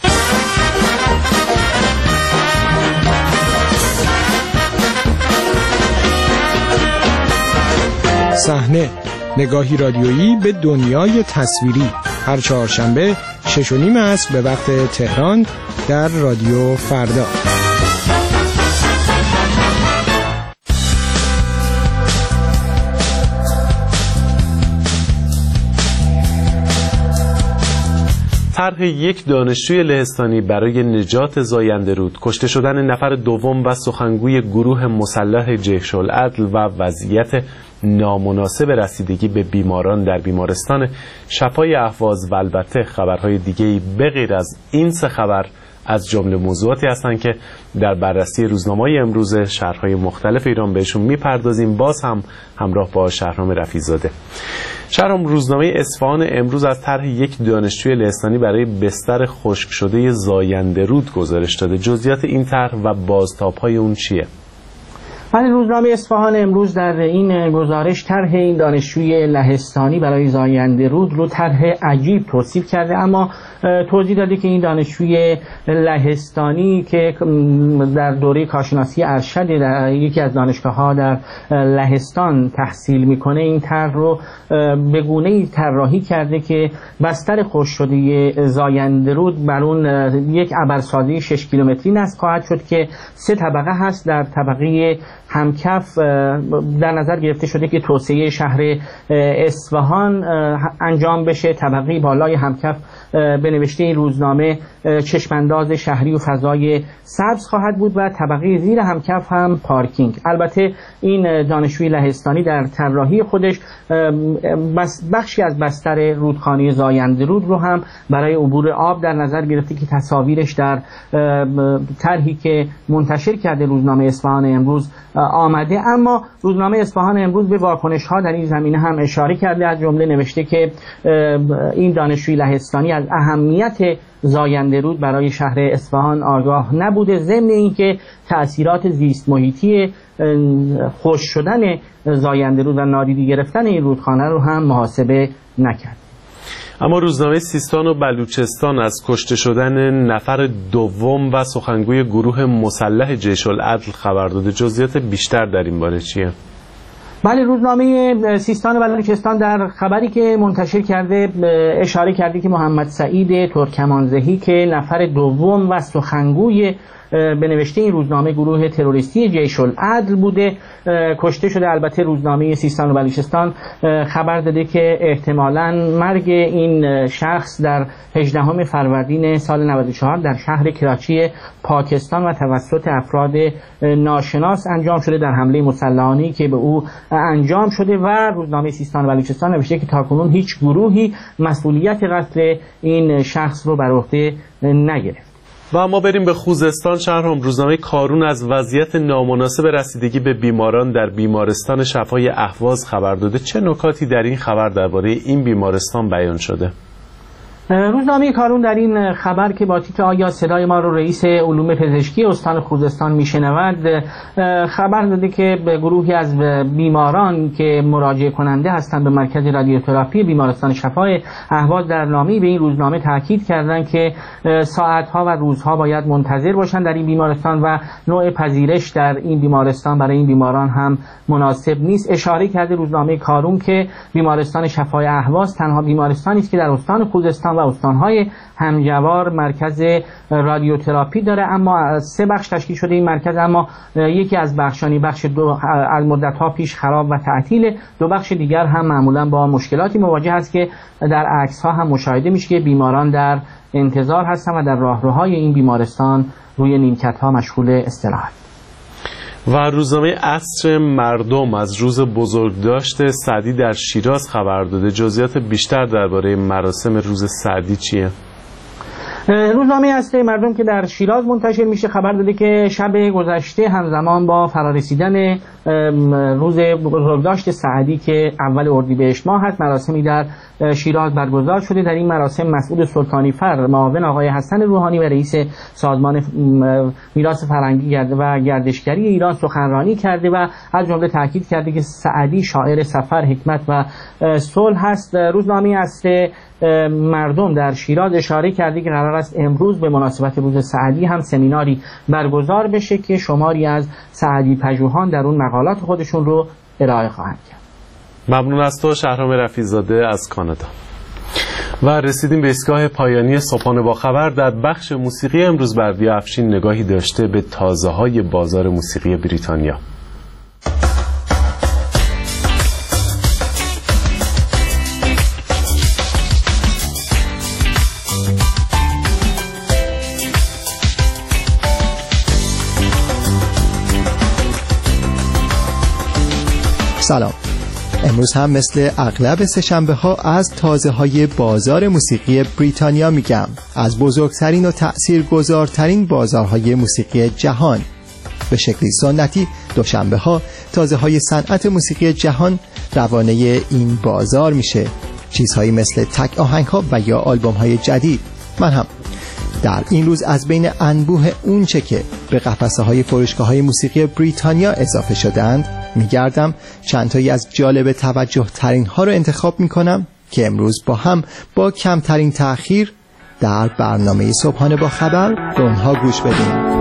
صحنه، نگاهی رادیویی به دنیای تصویری، هر چهارشنبه 6:30 عصر به وقت تهران در رادیو فردا. طرح یک دانشجوی لهستانی برای نجات زاینده رود، کشته شدن نفر دوم و سخنگوی گروه مسلح جیش العدل و وضعیت نامناسب رسیدگی به بیماران در بیمارستان شفای اهواز و البته خبرهای دیگه‌ای به غیر از این سه خبر از جمله موضوعاتی هستند که در بررسی روزنامه‌های امروز شهرهای مختلف ایران بهشون میپردازیم، باز هم همراه با شهرام رفیع‌زاده. شهرام، روزنامه اصفهان امروز از طرح یک دانشجوی لهستانی برای بستر خشک شده زاینده رود گزارش داده. جزئیات این طرح و بازتاب‌های اون چیه؟ بله، روزنامه اصفهان امروز در این گزارش طرح این دانشجوی لهستانی برای زاینده رود رو طرح عجیب توصیف کرده، اما توضیح داده که این دانشجوی لهستانی که در دوره کارشناسی ارشد در یکی از دانشگاه‌ها در لهستان تحصیل میکنه، این طرح رو به گونه‌ای طراحی کرده که بستر خشک شده زاینده رود بر اون یک ابرسازی 6 کیلومتری نصب خواهد شد که 3 طبقه هست. در طبقه همکف در نظر گرفته شده که توسعه شهر اصفهان انجام بشه. طبقه بالای همکف به نوشته این روزنامه چشمانداز شهری و فضای سبز خواهد بود و طبقه زیر همکف هم پارکینگ. البته این دانشجوی لهستانی در طراحی خودش بخشی از بستر رودخانه زاینده رود رو هم برای عبور آب در نظر گرفته که تصاویرش در طرحی که منتشر کرده روزنامه اصفهان امروز آمده. اما روزنامه اصفهان امروز به واکنش‌ها در این زمینه هم اشاره کرده، از جمله نوشته که این دانشجوی لهستانی از اهمیت زاینده رود برای شهر اصفهان آگاه نبوده، ضمن اینکه تأثیرات زیست محیطی خشک شدن زاینده رود و نادیده گرفتن این رودخانه رو هم محاسبه نکرد. اما روزنامه سیستان و بلوچستان از کشته شدن نفر دوم و سخنگوی گروه مسلح جیش العدل خبر داده. جزئیات بیشتر در این باره چیه؟ بله، روزنامه سیستان و بلوچستان در خبری که منتشر کرده اشاره کرده که محمد سعید ترکمانزهی که نفر دوم و سخنگوی به نوشته این روزنامه گروه تروریستی جیش العدل بوده، کشته شده. البته روزنامه سیستان و بلوچستان خبر داده که احتمالاً مرگ این شخص در 18 فروردین سال 94 در شهر کراچی پاکستان و توسط افراد ناشناس انجام شده در حمله مسلحانه‌ای که به او انجام شده و روزنامه سیستان و بلوچستان نوشته که تاکنون هیچ گروهی مسئولیت قتل این شخص رو بر عهده نگرفت. و ما بریم به خوزستان. شهرام، روزنامه کارون از وضعیت نامناسب رسیدگی به بیماران در بیمارستان شفای اهواز خبر داده. چه نکاتی در این خبر درباره این بیمارستان بیان شده؟ روزنامه کارون در این خبر که با تیتر آیا صدای ما رو رئیس علوم پزشکی استان خوزستان میشنود خبر داده که به گروهی از بیماران که مراجعه کننده هستند به مرکز رادیوتراپی بیمارستان شفای اهواز در نامه‌ای به این روزنامه تاکید کردند که ساعت‌ها و روزها باید منتظر باشند در این بیمارستان و نوع پذیرش در این بیمارستان برای این بیماران هم مناسب نیست. اشاره کرده روزنامه کارون که بیمارستان شفای اهواز تنها بیمارستانی است که در استان خوزستان و استانهای همجوار مرکز رادیوتراپی داره، اما 3 بخش تشکیل شده این مرکز، اما یکی از بخشانی بخش 2 از مدت‌ها پیش خراب و تعطیل، 2 بخش دیگر هم معمولا با مشکلاتی مواجه است که در عکس‌ها هم مشاهده میشه که بیماران در انتظار هستن و در راهروهای این بیمارستان روی نیمکت‌ها مشغول استراحت. و روزنامه عصر مردم از روز بزرگداشت سعدی در شیراز خبر داده. جزئیات بیشتر درباره مراسم روز سعدی چیه؟ روزنامه اصلی مردم که در شیراز منتشر میشه خبر داده که شب گذشته همزمان با فرارسیدن روز بزرگداشت سعدی که اول اردیبهشت ماه هست، مراسمی در شیراز برگزار شده. در این مراسم مسعود سلطانی فر، معاون آقای حسن روحانی و رئیس سازمان میراث فرهنگی و گردشگری ایران سخنرانی کرده و از جمله تاکید کرده که سعدی شاعر سفر، حکمت و صلح هست. روزنامه اصلی مردم در شیراز اشاره کرده که قرار است امروز به مناسبت روز سعدی هم سمیناری برگزار بشه که شماری از سعدی پژوهان در اون مقالات خودشون رو ارائه خواهند کرد. ممنون از تو شهرام رفیع‌زاده از کانادا. و رسیدیم به ایستگاه پایانی صبحانه با خبر. در بخش موسیقی امروز بردیا افشین نگاهی داشته به تازه‌های بازار موسیقی بریتانیا. سلام. امروز هم مثل اغلب سه‌شنبه ها از تازه های بازار موسیقی بریتانیا میگم، از بزرگترین و تأثیرگذارترین بازارهای موسیقی جهان. به شکلی سنتی دوشنبه ها تازه های صنعت موسیقی جهان روانه این بازار میشه، چیزهایی مثل تک آهنگ ها و یا آلبوم های جدید. من هم در این روز از بین انبوه اونچه که به قفسه های فروشگاه های موسیقی بریتانیا اضافه شدند میگردم، چند تایی از جالب توجه ترین ها رو انتخاب میکنم که امروز با هم با کمترین تأخیر در برنامه صبحانه با خبر به اونها گوش بدیم.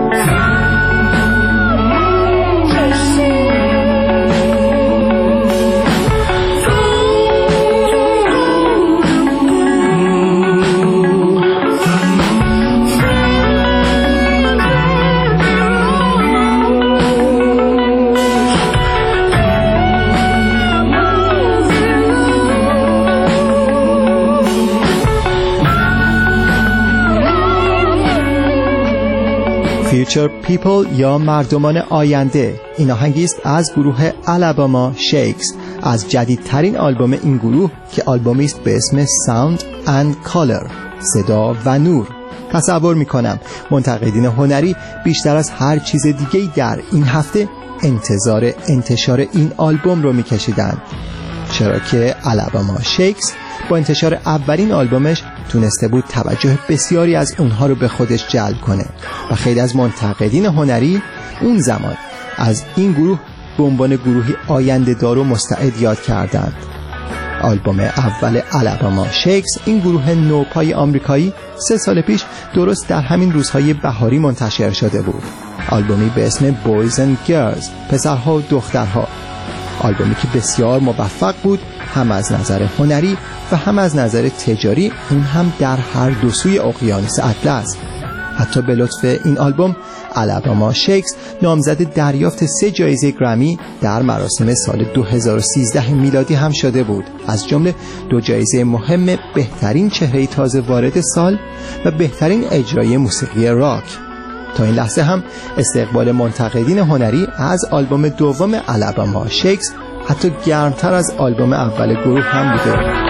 Future People یا مردمان آینده، این آهنگی است از گروه الاباما شیکس از جدیدترین آلبوم این گروه که آلبومی است به اسم Sound and Color، صدا و نور. تصور میکنم منتقدین هنری بیشتر از هر چیز دیگه‌ای در این هفته انتظار انتشار این آلبوم رو میکشیدند، چرا که الاباما شیکس با انتشار اولین آلبومش تونسته بود توجه بسیاری از اونها رو به خودش جلب کنه و خیلی از منتقدین هنری اون زمان از این گروه به عنوان گروهی آینده دار و مستعد یاد کردند. آلبوم اول الاباما شیکس، این گروه نوپای آمریکایی، 3 سال پیش درست در همین روزهای بهاری منتشر شده بود. آلبومی به اسم Boys and Girls، پسرها و دخترها. آلبومی که بسیار موفق بود، هم از نظر هنری و هم از نظر تجاری، اون هم در هر دو سوی اقیانوس اطلس. حتی به لطف این آلبوم الاباما شیکس نامزد دریافت 3 جایزه گرمی در مراسم سال 2013 میلادی هم شده بود، از جمله 2 جایزه مهم بهترین چهره تازه وارد سال و بهترین اجرای موسیقی راک. تا این لحظه هم استقبال منتقدین هنری از آلبوم دوم الاباما شیکس حتی گرمتر از آلبوم اول گروه هم بوده.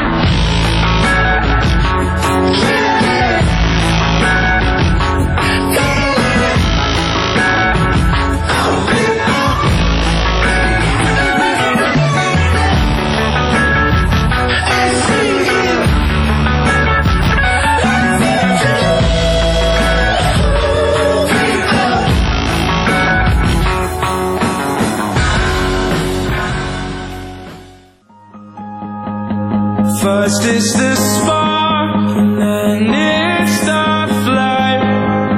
First is the spark, and then it's the flame.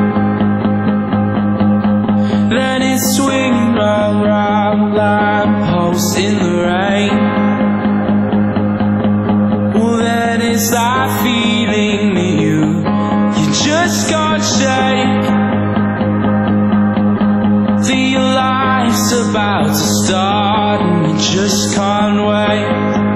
Then it's swinging round, round, like pulse in the rain. Well, then it's that feeling that you just can't shake. That your life's about to start and you just can't wait.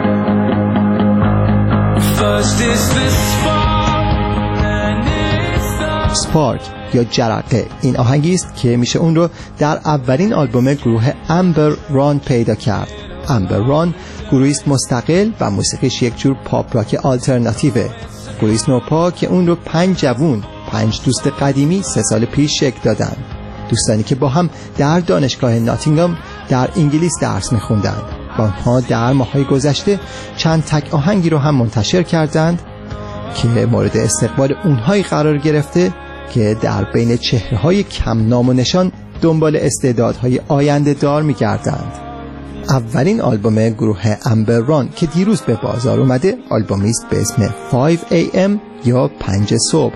سپارک یا جرقه، این آهنگی است که میشه اون رو در اولین آلبوم گروه امبر ران پیدا کرد. امبر ران گروهی است مستقل و موسیقیش یک جور پاپ راک آلترناتیوه. گروهی است نوپا که اون رو 5 جوون 5 دوست قدیمی 3 سال پیش شکل دادند. دوستانی که با هم در دانشگاه ناتینگهام در انگلیس درس می‌خوندند. آنها در ماه‌های گذشته چند تک آهنگی رو هم منتشر کردند که مورد استقبال اونهایی قرار گرفته که در بین چهره‌های کم نام و نشان دنبال استعدادهای آینده دار می‌گردند. اولین آلبوم گروه امبر ران که دیروز به بازار اومده آلبومی است به اسم 5 AM یا 5 صبح.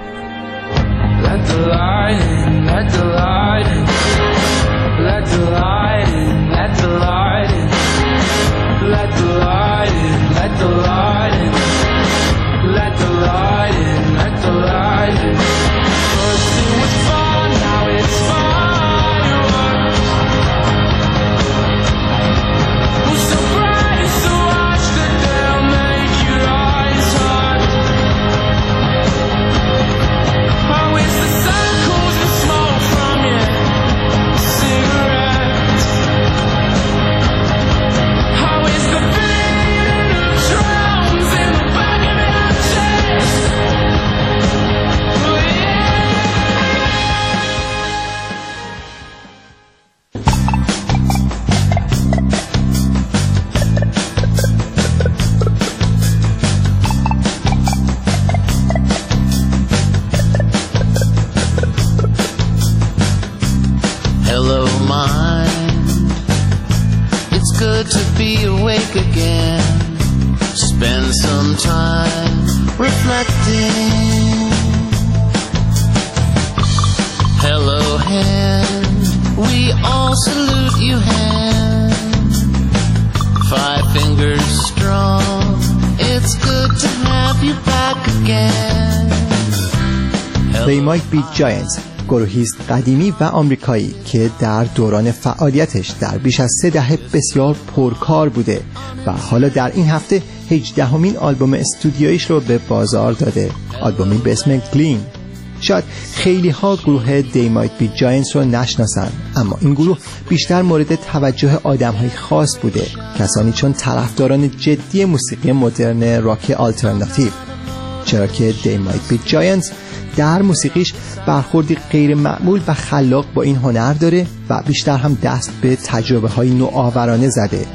They Might Be Giants گروهی است قدیمی و آمریکایی که در دوران فعالیتش در بیش از 3 دهه بسیار پرکار بوده و حالا در این هفته 18مین آلبوم استودیویش رو به بازار داده، آلبومی به اسم گلین. شاید خیلی ها گروه They Might Be Giants رو نشناسن، اما این گروه بیشتر مورد توجه آدم‌های خاص بوده، کسانی چون طرفداران جدی موسیقی مدرن راک آلترناتیو، چرا که They Might Be Giants در موسیقیش برخوردی غیر معمول و خلاق با این هنر داره و بیشتر هم دست به تجربه های نوآورانه زده.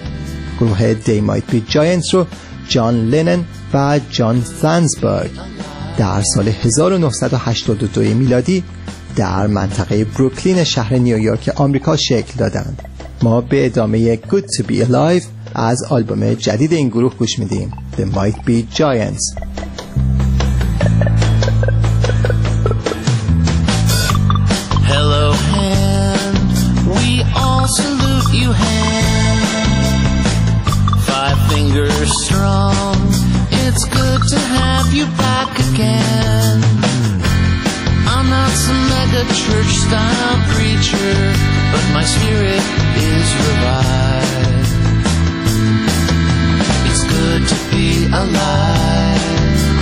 گروه They Might Be Giants رو جان لنن و جان ثانسبرگ در سال 1982 میلادی در منطقه بروکلین شهر نیویورک آمریکا شکل دادند. ما به ادامه Good to Be Alive از آلبوم جدید این گروه گوش میدیم، The Might Be Giants. Hello hand, we all salute you hand. 5 fingers strong, it's good to have you back again. I'm not some mega church style preacher, but my spirit is revived. It's good to be alive.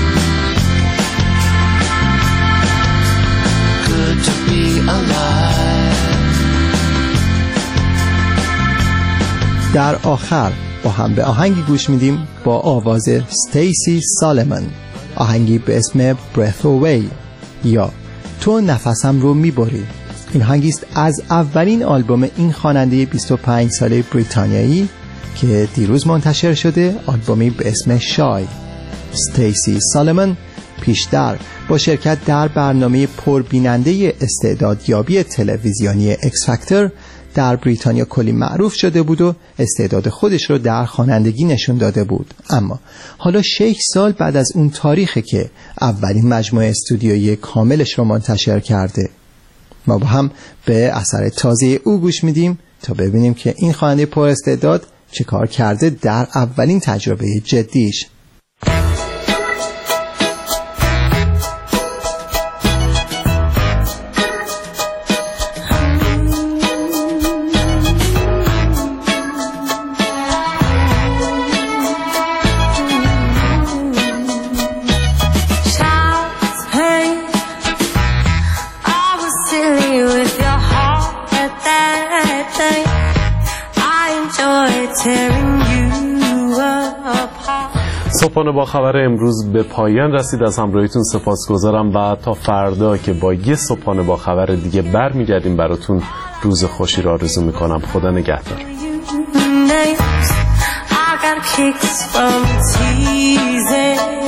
Good to be alive. در آخر با هم به آهنگی گوش میدیم با آواز استیسی سالمن، آهنگی به اسم Breath Away یا تو نفسم رو میبری. این آهنگیست از اولین آلبوم این خواننده 25 ساله بریتانیایی که دیروز منتشر شده، آلبومی به اسم شای. استیسی سالمن پیشتر با شرکت در برنامه پربیننده استعدادیابی تلویزیونی اکس فاکتور در بریتانیا کلی معروف شده بود و استعداد خودش رو در خوانندگی نشون داده بود، اما حالا 6 سال بعد از اون تاریخه که اولین مجموعه استودیویی کاملش رو منتشر کرده. ما با هم به اثر تازه او گوش میدیم تا ببینیم که این خواننده پر استعداد چه کار کرده در اولین تجربه جدیش. صبحانه با خبر امروز به پایان رسید. از همراهیتون سپاسگزارم و تا فردا که با یه صبحانه با خبر دیگه برمیگردیم براتون روز خوشی را آرزو میکنم. خدا نگهدار.